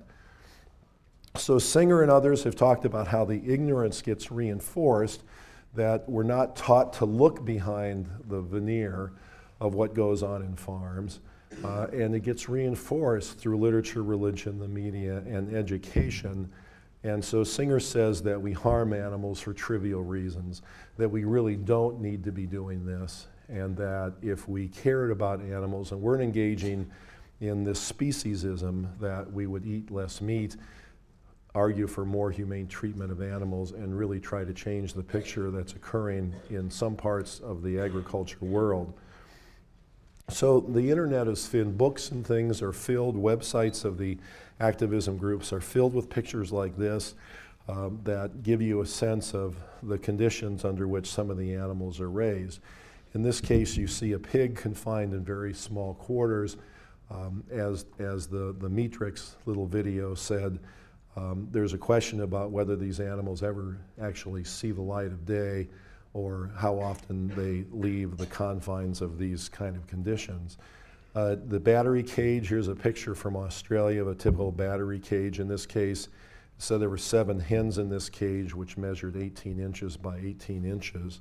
So Singer and others have talked about how the ignorance gets reinforced, that we're not taught to look behind the veneer of what goes on in farms, and it gets reinforced through literature, religion, the media, and education. And so Singer says that we harm animals for trivial reasons, that we really don't need to be doing this, and that if we cared about animals and weren't engaging in this speciesism, that we would eat less meat, argue for more humane treatment of animals, and really try to change the picture that's occurring in some parts of the agriculture world. So the internet is filled, books and things are filled, websites of the activism groups are filled with pictures like this that give you a sense of the conditions under which some of the animals are raised. In this case, you see a pig confined in very small quarters. As the Meatrix little video said, there's a question about whether these animals ever actually see the light of day, or how often they leave the confines of these kind of conditions. The battery cage, here's a picture from Australia of a typical battery cage. In this case, said there were 7 hens in this cage, which measured 18 inches by 18 inches.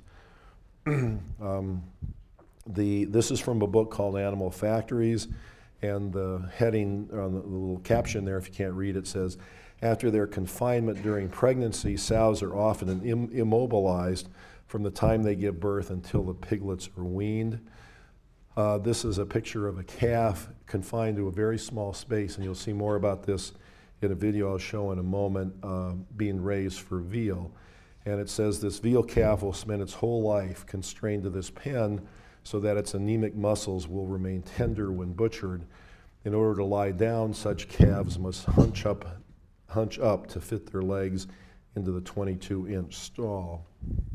This is from a book called Animal Factories, and the heading on the little caption there, if you can't read it, says, after their confinement during pregnancy, sows are often immobilized from the time they give birth until the piglets are weaned. This is a picture of a calf confined to a very small space, and you'll see more about this in a video I'll show in a moment, being raised for veal. And it says this veal calf will spend its whole life constrained to this pen so that its anemic muscles will remain tender when butchered. In order to lie down, such calves must hunch up to fit their legs into the 22-inch stall.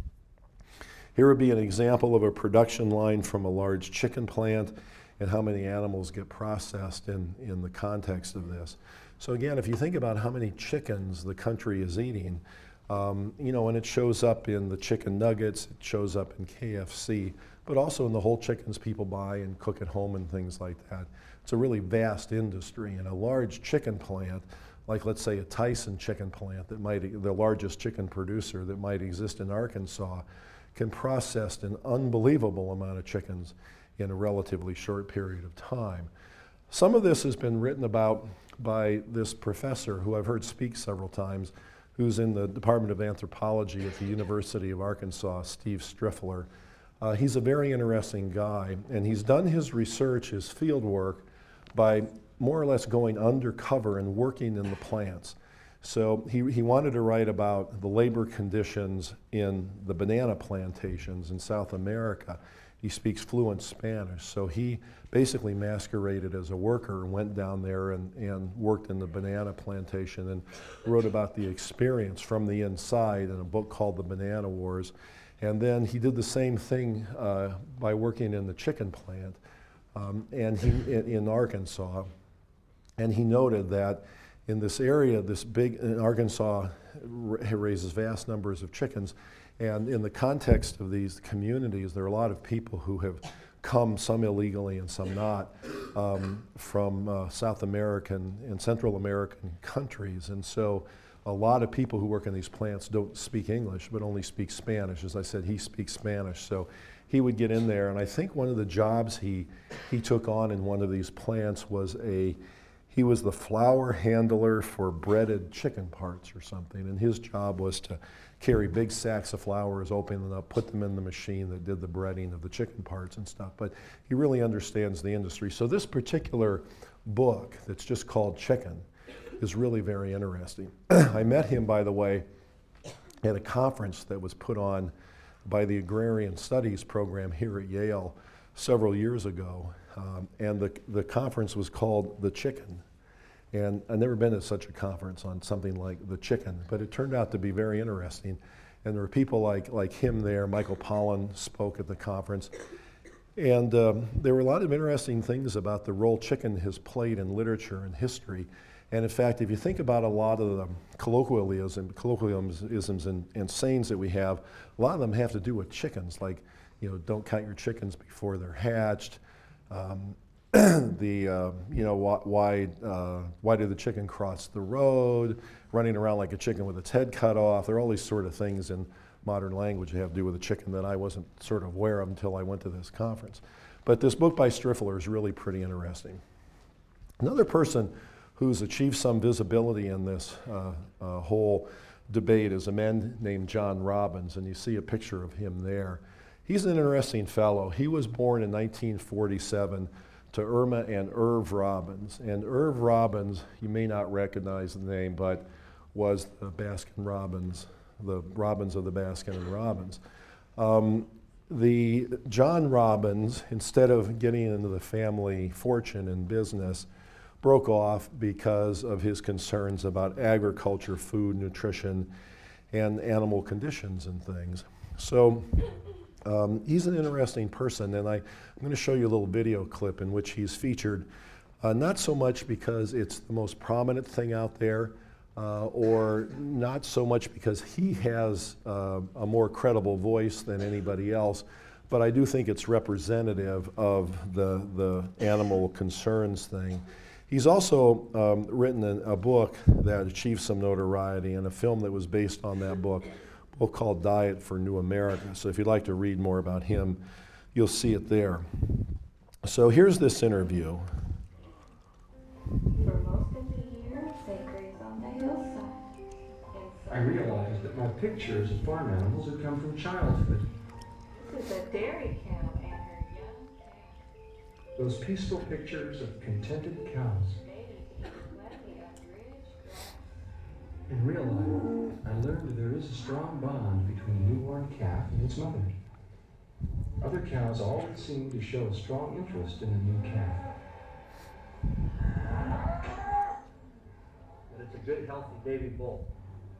Here would be an example of a production line from a large chicken plant and how many animals get processed in the context of this. So again, if you think about how many chickens the country is eating, you know, and it shows up in the chicken nuggets, it shows up in KFC, but also in the whole chickens people buy and cook at home and things like that. It's a really vast industry, and a large chicken plant, like let's say a Tyson chicken plant that might, the largest chicken producer that might exist in Arkansas, can process an unbelievable amount of chickens in a relatively short period of time. Some of this has been written about by this professor who I've heard speak several times, who's in the Department of Anthropology at the University of Arkansas, Steve Striffler. He's a very interesting guy, and he's done his research, his field work, by more or less going undercover and working in the plants. So he wanted to write about the labor conditions in the banana plantations in South America. He speaks fluent Spanish, so he basically masqueraded as a worker and went down there and worked in the banana plantation and wrote about the experience from the inside in a book called The Banana Wars. And then he did the same thing by working in the chicken plant in Arkansas. And he noted that in this area, in Arkansas raises vast numbers of chickens. And in the context of these communities, there are a lot of people who have come, some illegally and some not, from South American and Central American countries. And so a lot of people who work in these plants don't speak English, but only speak Spanish. As I said, he speaks Spanish. So he would get in there, and I think one of the jobs he took on in one of these plants was he was the flour handler for breaded chicken parts or something, and his job was to carry big sacks of flours, open them up, put them in the machine that did the breading of the chicken parts and stuff. But he really understands the industry. So this particular book that's just called Chicken is really very interesting. I met him, by the way, at a conference that was put on by the Agrarian Studies program here at Yale several years ago. And the conference was called The Chicken. And I've never been to such a conference on something like the chicken, but it turned out to be very interesting. And there were people like him there. Michael Pollan spoke at the conference. And there were a lot of interesting things about the role chicken has played in literature and history. And in fact, if you think about a lot of the colloquialisms and sayings that we have, a lot of them have to do with chickens, like, you know, don't count your chickens before they're hatched. Why did the chicken cross the road? Running around like a chicken with its head cut off. There are all these sort of things in modern language that have to do with a chicken that I wasn't sort of aware of until I went to this conference. But this book by Striffler is really pretty interesting. Another person who's achieved some visibility in this whole debate is a man named John Robbins, and you see a picture of him there. He's an interesting fellow. He was born in 1947 to Irma and Irv Robbins. And Irv Robbins, you may not recognize the name, but was the Baskin-Robbins, the Robbins of the Baskin and Robbins. The John Robbins, instead of getting into the family fortune and business, broke off because of his concerns about agriculture, food, nutrition, and animal conditions and things. So he's an interesting person, and I'm going to show you a little video clip in which he's featured, not so much because it's the most prominent thing out there, or not so much because he has a more credible voice than anybody else, but I do think it's representative of the animal concerns thing. He's also written a book that achieved some notoriety and a film that was based on that book called Diet for New America. So if you'd like to read more about him, you'll see it there. So here's this interview. For most of the year, they graze on the hillside. I realized that my pictures of farm animals had come from childhood. This is a dairy cow and her young calf. Those peaceful pictures of contented cows. In real life, I learned that there is a strong bond between a newborn calf and its mother. Other cows always seem to show a strong interest in a new calf. And it's a good, healthy baby bull.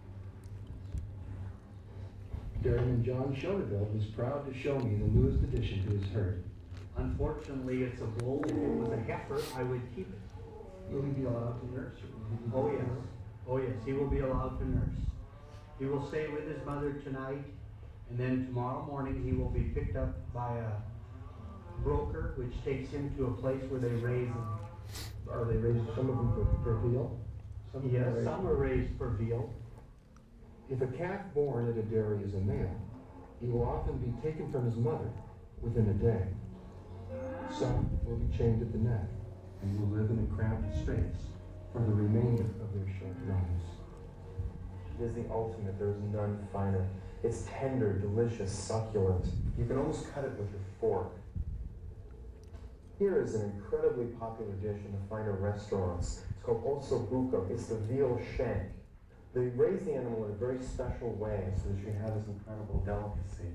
Dairyman John Schoeneveld was proud to show me the newest addition to his herd. Unfortunately, it's a bull. If it was a heifer, I would keep it. Will he be allowed to nurse? Oh, yes. Oh, yes, he will be allowed to nurse. He will stay with his mother tonight, and then tomorrow morning he will be picked up by a broker, which takes him to a place where they raise him. Are they raised, some of them for veal? Yes, some are raised for veal. If a calf born at a dairy is a male, he will often be taken from his mother within a day. Some will be chained at the neck and will live in a cramped space for the remainder of their short lives. It is the ultimate. There is none finer. It's tender, delicious, succulent. You can almost cut it with your fork. Here is an incredibly popular dish in the finer restaurants. It's called osso buco. It's the veal shank. They raise the animal in a very special way so that you have this incredible delicacy.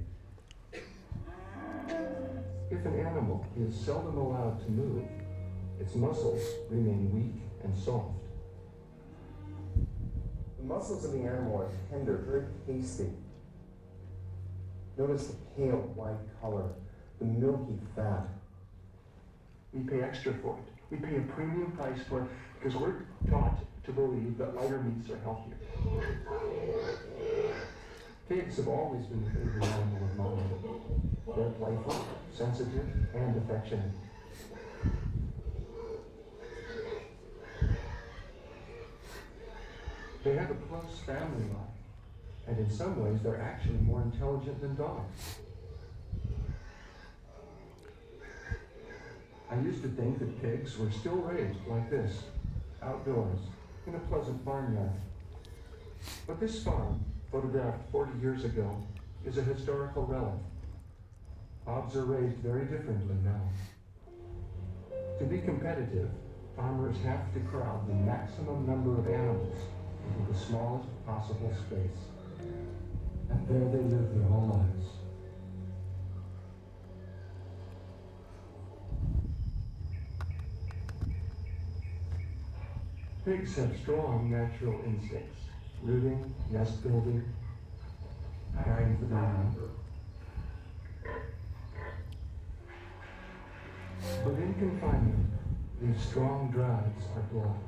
If an animal is seldom allowed to move, its muscles remain weak and soft. The muscles of the animal are tender, very tasty. Notice the pale white color, the milky fat. We pay extra for it. We pay a premium price for it because we're taught to believe that lighter meats are healthier. Pigs have always been the favorite animal of mine. They're playful, sensitive, and affectionate. They have a close family life, and in some ways they're actually more intelligent than dogs. I used to think that pigs were still raised like this, outdoors, in a pleasant barnyard. But this farm, photographed 40 years ago, is a historical relic. Hogs are raised very differently now. To be competitive, farmers have to crowd the maximum number of animals into the smallest possible space. And there they live their whole lives. Pigs have strong natural instincts: rooting, nest building, caring for their young. But in confinement, these strong drives are blocked.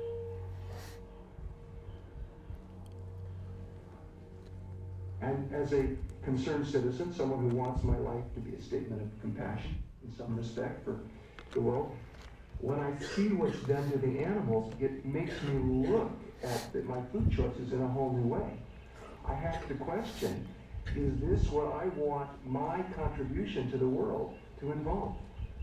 And as a concerned citizen, someone who wants my life to be a statement of compassion and some respect for the world, when I see what's done to the animals, it makes me look at my food choices in a whole new way. I have to question, is this what I want my contribution to the world to involve?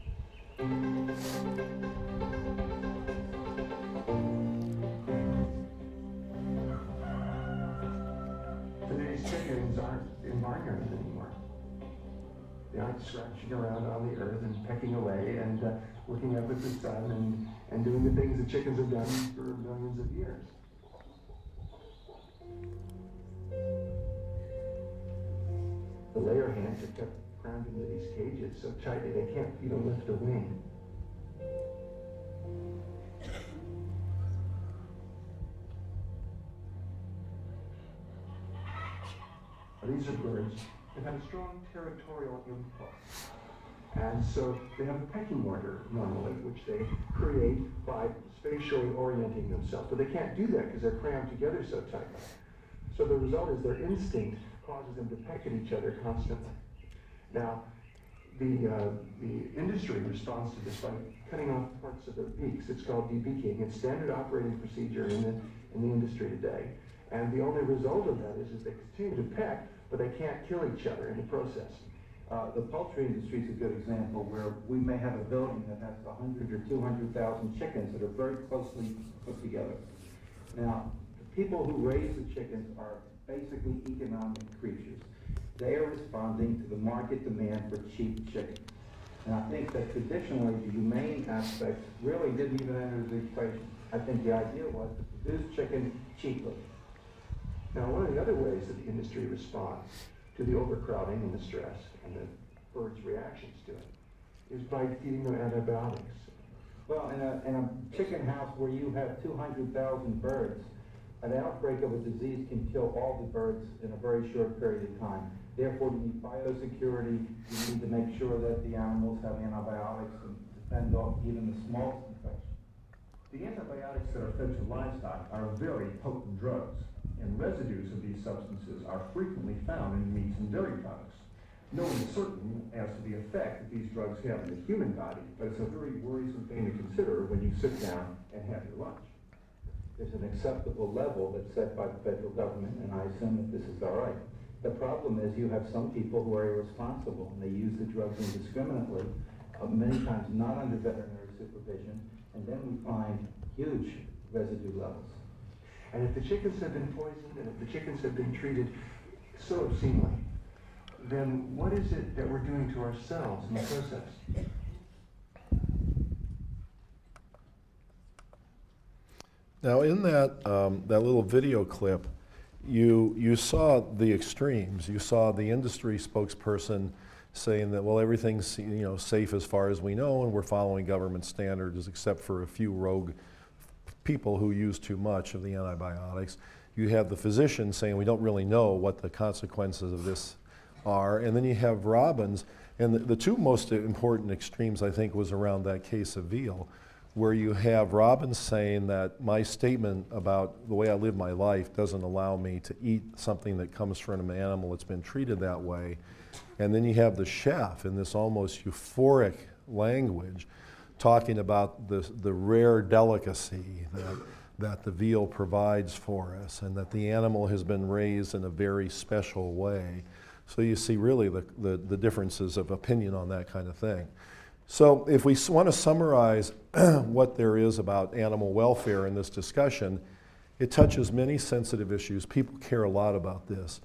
Today's chickens aren't in barnyards anymore. They aren't scratching around on the earth and pecking away and looking up at the sun and doing the things that chickens have done for millions of years. The layer hens are kept crammed into these cages so tightly they can't even lift a wing. These are birds that have a strong territorial impulse. And so they have a pecking order normally, which they create by spatially orienting themselves. But they can't do that because they're crammed together so tightly. So the result is their instinct causes them to peck at each other constantly. Now, The industry responds to this by cutting off parts of their beaks. It's called debeaking. It's standard operating procedure in the industry today. And the only result of that is they continue to peck, but they can't kill each other in the process. The poultry industry is a good example where we may have a building that has 100 or 200,000 chickens that are very closely put together. Now, the people who raise the chickens are basically economic creatures. They are responding to the market demand for cheap chicken. And I think that traditionally the humane aspect really didn't even enter the equation. I think the idea was to produce chicken cheaply. Now, one of the other ways that the industry responds to the overcrowding and the stress and the birds' reactions to it is by feeding them antibiotics. Well, in a chicken house where you have 200,000 birds, an outbreak of a disease can kill all the birds in a very short period of time. Therefore, you need biosecurity. You need to make sure that the animals have antibiotics and defend off even the smallest infection. The antibiotics that are fed to livestock are very potent drugs, and residues of these substances are frequently found in meats and dairy products. No one is certain as to the effect that these drugs have in the human body, but it's a very worrisome thing to consider when you sit down and have your lunch. There's an acceptable level that's set by the federal government, and I assume that this is all right. The problem is you have some people who are irresponsible, and they use the drugs indiscriminately, many times not under veterinary supervision, and then we find huge residue levels. And if the chickens have been poisoned, and if the chickens have been treated so obscenely, then what is it that we're doing to ourselves in the process? Now, in that little video clip, you saw the extremes. You saw the industry spokesperson saying that, well, everything's safe as far as we know, and we're following government standards, except for a few rogue people who use too much of the antibiotics. You have the physician saying we don't really know what the consequences of this are, and then you have Robbins, and the two most important extremes, I think, was around that case of veal, where you have Robbins saying that my statement about the way I live my life doesn't allow me to eat something that comes from an animal that's been treated that way. And then you have the chef in this almost euphoric language talking about the rare delicacy that the veal provides for us, and that the animal has been raised in a very special way. So you see really the differences of opinion on that kind of thing. So if we want to summarize what there is about animal welfare in this discussion, it touches many sensitive issues. People care a lot about this.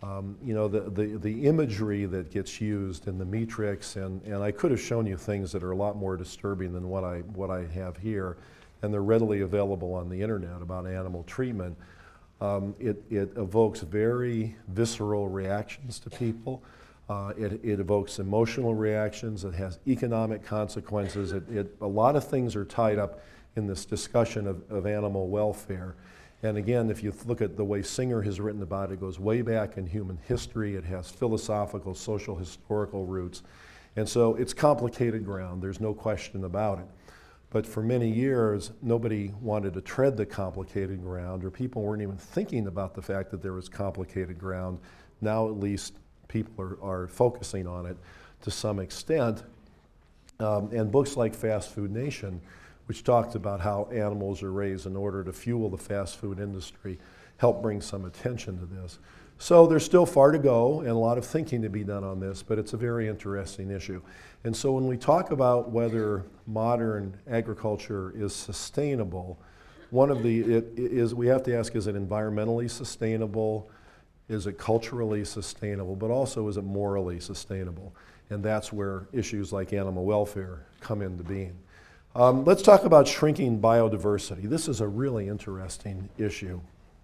The imagery that gets used in the Matrix, and I could have shown you things that are a lot more disturbing than what I have here, and they're readily available on the internet about animal treatment. It evokes very visceral reactions to people. It evokes emotional reactions. It has economic consequences. A lot of things are tied up in this discussion of animal welfare. And again, if you look at the way Singer has written about it, it goes way back in human history. It has philosophical, social, historical roots. And so it's complicated ground. There's no question about it. But for many years, nobody wanted to tread the complicated ground, or people weren't even thinking about the fact that there was complicated ground. Now at least people are focusing on it to some extent. And books like Fast Food Nation, which talked about how animals are raised in order to fuel the fast food industry, help bring some attention to this. So there's still far to go and a lot of thinking to be done on this, but it's a very interesting issue. And so when we talk about whether modern agriculture is sustainable, we have to ask, is it environmentally sustainable? Is it culturally sustainable? But also, is it morally sustainable? And that's where issues like animal welfare come into being. Let's talk about shrinking biodiversity. This is a really interesting issue.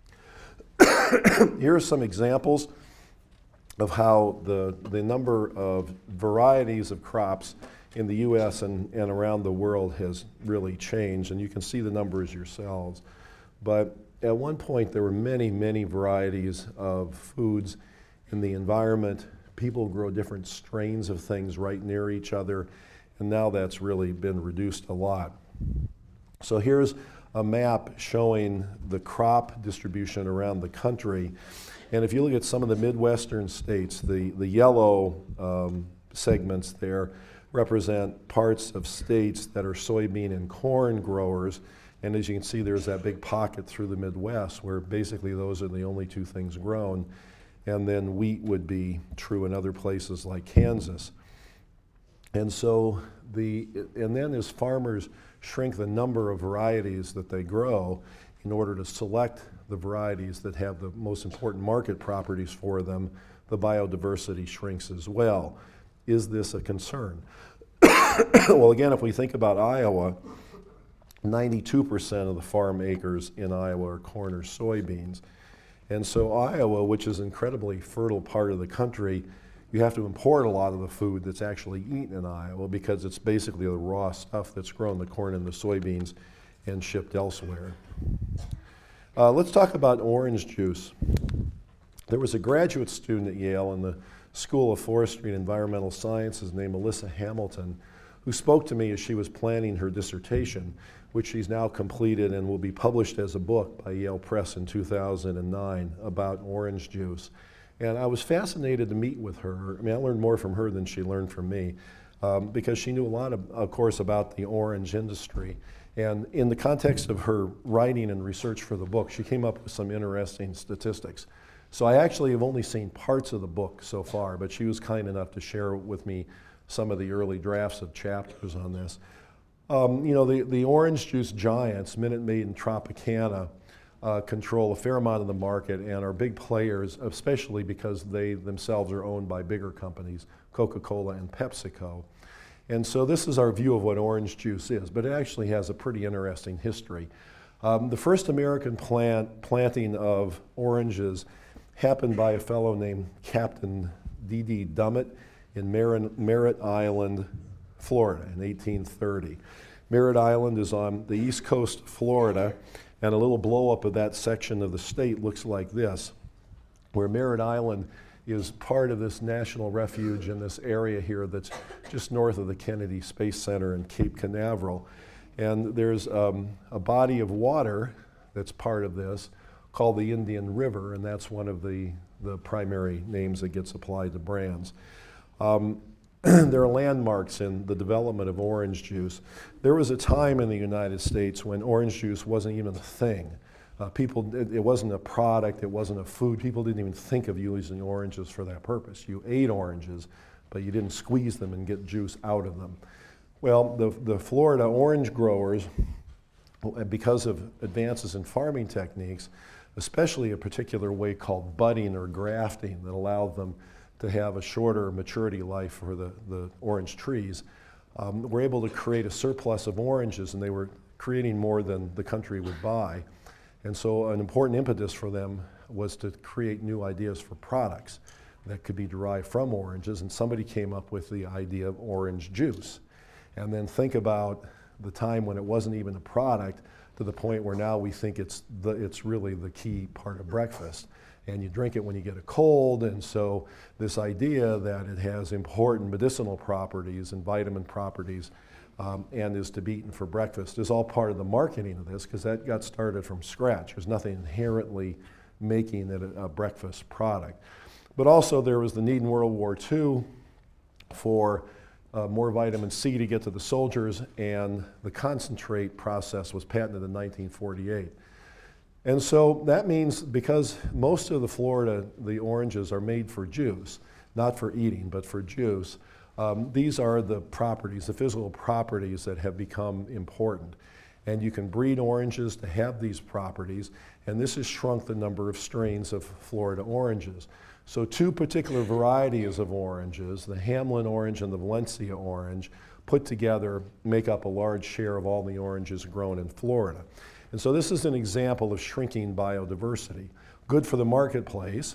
Here are some examples of how the number of varieties of crops in the U.S. and around the world has really changed, and you can see the numbers yourselves. But at one point, there were many, many varieties of foods in the environment. People grow different strains of things right near each other, and now that's really been reduced a lot. So here's a map showing the crop distribution around the country. And if you look at some of the Midwestern states, the yellow segments there represent parts of states that are soybean and corn growers. And as you can see, there's that big pocket through the Midwest where basically those are the only two things grown. And then wheat would be true in other places like Kansas. And so and then as farmers shrink the number of varieties that they grow in order to select the varieties that have the most important market properties for them, the biodiversity shrinks as well. Is this a concern? Well, again, if we think about Iowa, 92% of the farm acres in Iowa are corn or soybeans. And so Iowa, which is an incredibly fertile part of the country, you have to import a lot of the food that's actually eaten in Iowa because it's basically the raw stuff that's grown, the corn and the soybeans, and shipped elsewhere. Let's talk about orange juice. There was a graduate student at Yale in the School of Forestry and Environmental Sciences named Melissa Hamilton, who spoke to me as she was planning her dissertation, which she's now completed and will be published as a book by Yale Press in 2009 about orange juice. And I was fascinated to meet with her. I mean, I learned more from her than she learned from me because she knew a lot, of course, about the orange industry. And in the context of her writing and research for the book, she came up with some interesting statistics. So I actually have only seen parts of the book so far, but she was kind enough to share with me some of the early drafts of chapters on this. You know, the orange juice giants, Minute Maid and Tropicana, control a fair amount of the market and are big players, especially because they themselves are owned by bigger companies, Coca-Cola and PepsiCo. And so this is our view of what orange juice is, but it actually has a pretty interesting history. The first American planting of oranges happened by a fellow named Captain D.D. Dummett in Merritt Island, Florida in 1830. Merritt Island is on the east coast of Florida, and a little blow-up of that section of the state looks like this, where Merritt Island is part of this national refuge in this area here that's just north of the Kennedy Space Center in Cape Canaveral. And there's a body of water that's part of this called the Indian River, and that's one of the primary names that gets applied to brands. There are landmarks in the development of orange juice. There was a time in the United States when orange juice wasn't even a thing. It wasn't a product, it wasn't a food. People didn't even think of using oranges for that purpose. You ate oranges, but you didn't squeeze them and get juice out of them. Well, the Florida orange growers, because of advances in farming techniques, especially a particular way called budding or grafting that allowed them to have a shorter maturity life for the orange trees, were able to create a surplus of oranges, and they were creating more than the country would buy. And so an important impetus for them was to create new ideas for products that could be derived from oranges, and somebody came up with the idea of orange juice. And then think about the time when it wasn't even a product to the point where now we think it's really the key part of breakfast. And you drink it when you get a cold, and so this idea that it has important medicinal properties and vitamin properties and is to be eaten for breakfast is all part of the marketing of this, because that got started from scratch. There's nothing inherently making it a breakfast product. But also there was the need in World War II for more vitamin C to get to the soldiers, and the concentrate process was patented in 1948. And so that means, because most of the oranges are made for juice, not for eating, but for juice, these are the properties, the physical properties that have become important. And you can breed oranges to have these properties, and this has shrunk the number of strains of Florida oranges. So two particular varieties of oranges, the Hamlin orange and the Valencia orange, put together make up a large share of all the oranges grown in Florida. And so this is an example of shrinking biodiversity. Good for the marketplace,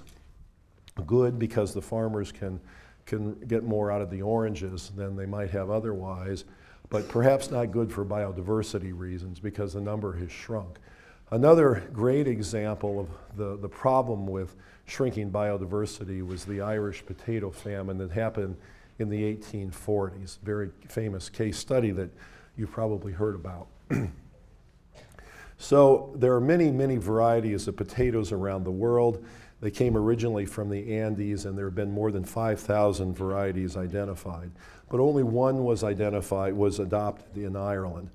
good because the farmers can get more out of the oranges than they might have otherwise, but perhaps not good for biodiversity reasons because the number has shrunk. Another great example of the problem with shrinking biodiversity was the Irish potato famine that happened in the 1840s, very famous case study that you've probably heard about. So there are many, many varieties of potatoes around the world. They came originally from the Andes, and there have been more than 5,000 varieties identified. But only one was adopted in Ireland.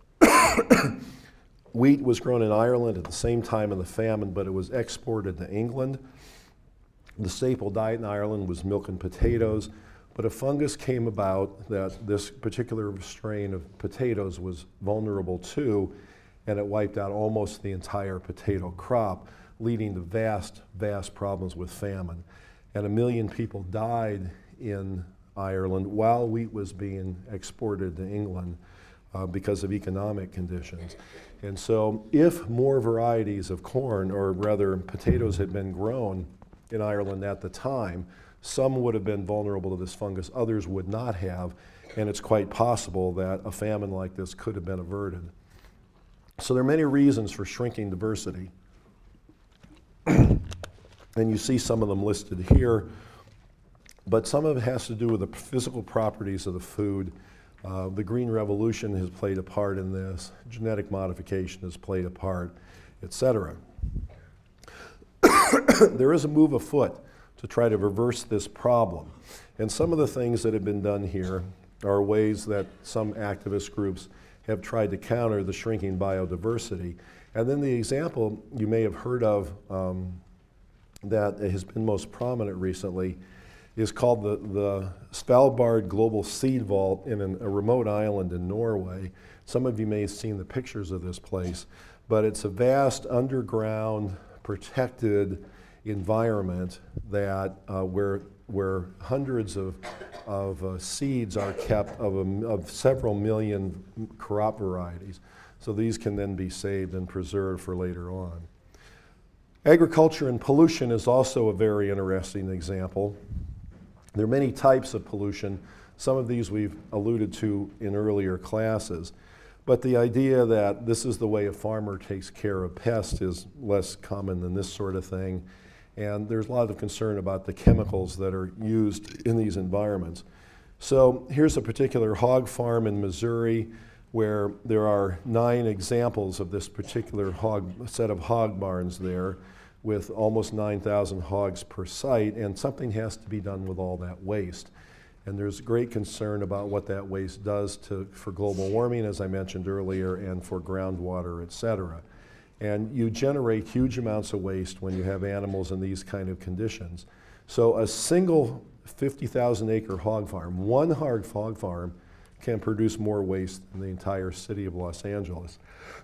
Wheat was grown in Ireland at the same time of the famine, but it was exported to England. The staple diet in Ireland was milk and potatoes, but a fungus came about that this particular strain of potatoes was vulnerable to, and it wiped out almost the entire potato crop, leading to vast, vast problems with famine. And 1 million people died in Ireland while wheat was being exported to England because of economic conditions. And so if more varieties of corn, or rather potatoes, had been grown in Ireland at the time, some would have been vulnerable to this fungus, others would not have, and it's quite possible that a famine like this could have been averted. So there are many reasons for shrinking diversity. And you see some of them listed here, but some of it has to do with the physical properties of the food. The Green Revolution has played a part in this, genetic modification has played a part, etc. There is a move afoot to try to reverse this problem. And some of the things that have been done here are ways that some activist groups have tried to counter the shrinking biodiversity. And then the example you may have heard of that has been most prominent recently is called the Svalbard Global Seed Vault in a remote island in Norway. Some of you may have seen the pictures of this place, but it's a vast underground protected environment that where hundreds of seeds are kept of several million crop varieties. So these can then be saved and preserved for later on. Agriculture and pollution is also a very interesting example. There are many types of pollution. Some of these we've alluded to in earlier classes. But the idea that this is the way a farmer takes care of pests is less common than this sort of thing. And there's a lot of concern about the chemicals that are used in these environments. So here's a particular hog farm in Missouri where there are 9 examples of this particular set of hog barns there with almost 9,000 hogs per site, and something has to be done with all that waste. And there's great concern about what that waste does for global warming, as I mentioned earlier, and for groundwater, et cetera. And you generate huge amounts of waste when you have animals in these kind of conditions. So a single 50,000 acre hog farm, one hog farm, can produce more waste than the entire city of Los Angeles.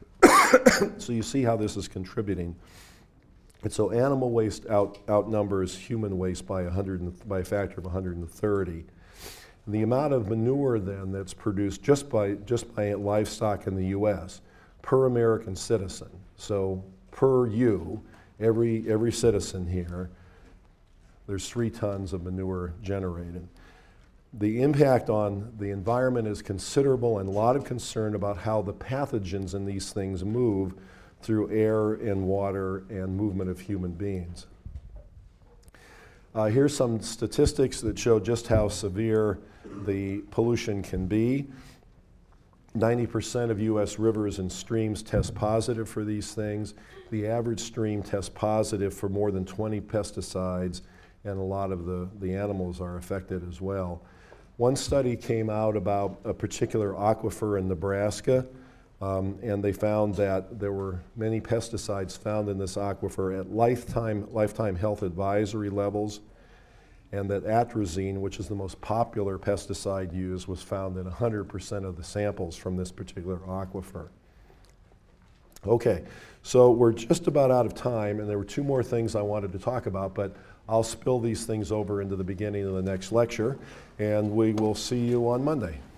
So you see how this is contributing. And so animal waste outnumbers human waste by a factor of 130. The amount of manure then that's produced just by livestock in the U.S. per American citizen, so per you, every citizen here, there's 3 tons of manure generated. The impact on the environment is considerable, and a lot of concern about how the pathogens in these things move through air and water and movement of human beings. Here's some statistics that show just how severe the pollution can be. 90% of US rivers and streams test positive for these things. The average stream tests positive for more than 20 pesticides, and a lot of the animals are affected as well. One study came out about a particular aquifer in Nebraska, and they found that there were many pesticides found in this aquifer at lifetime health advisory levels, and that atrazine, which is the most popular pesticide used, was found in 100% of the samples from this particular aquifer. Okay, so we're just about out of time, and there were 2 more things I wanted to talk about, but I'll spill these things over into the beginning of the next lecture, and we will see you on Monday.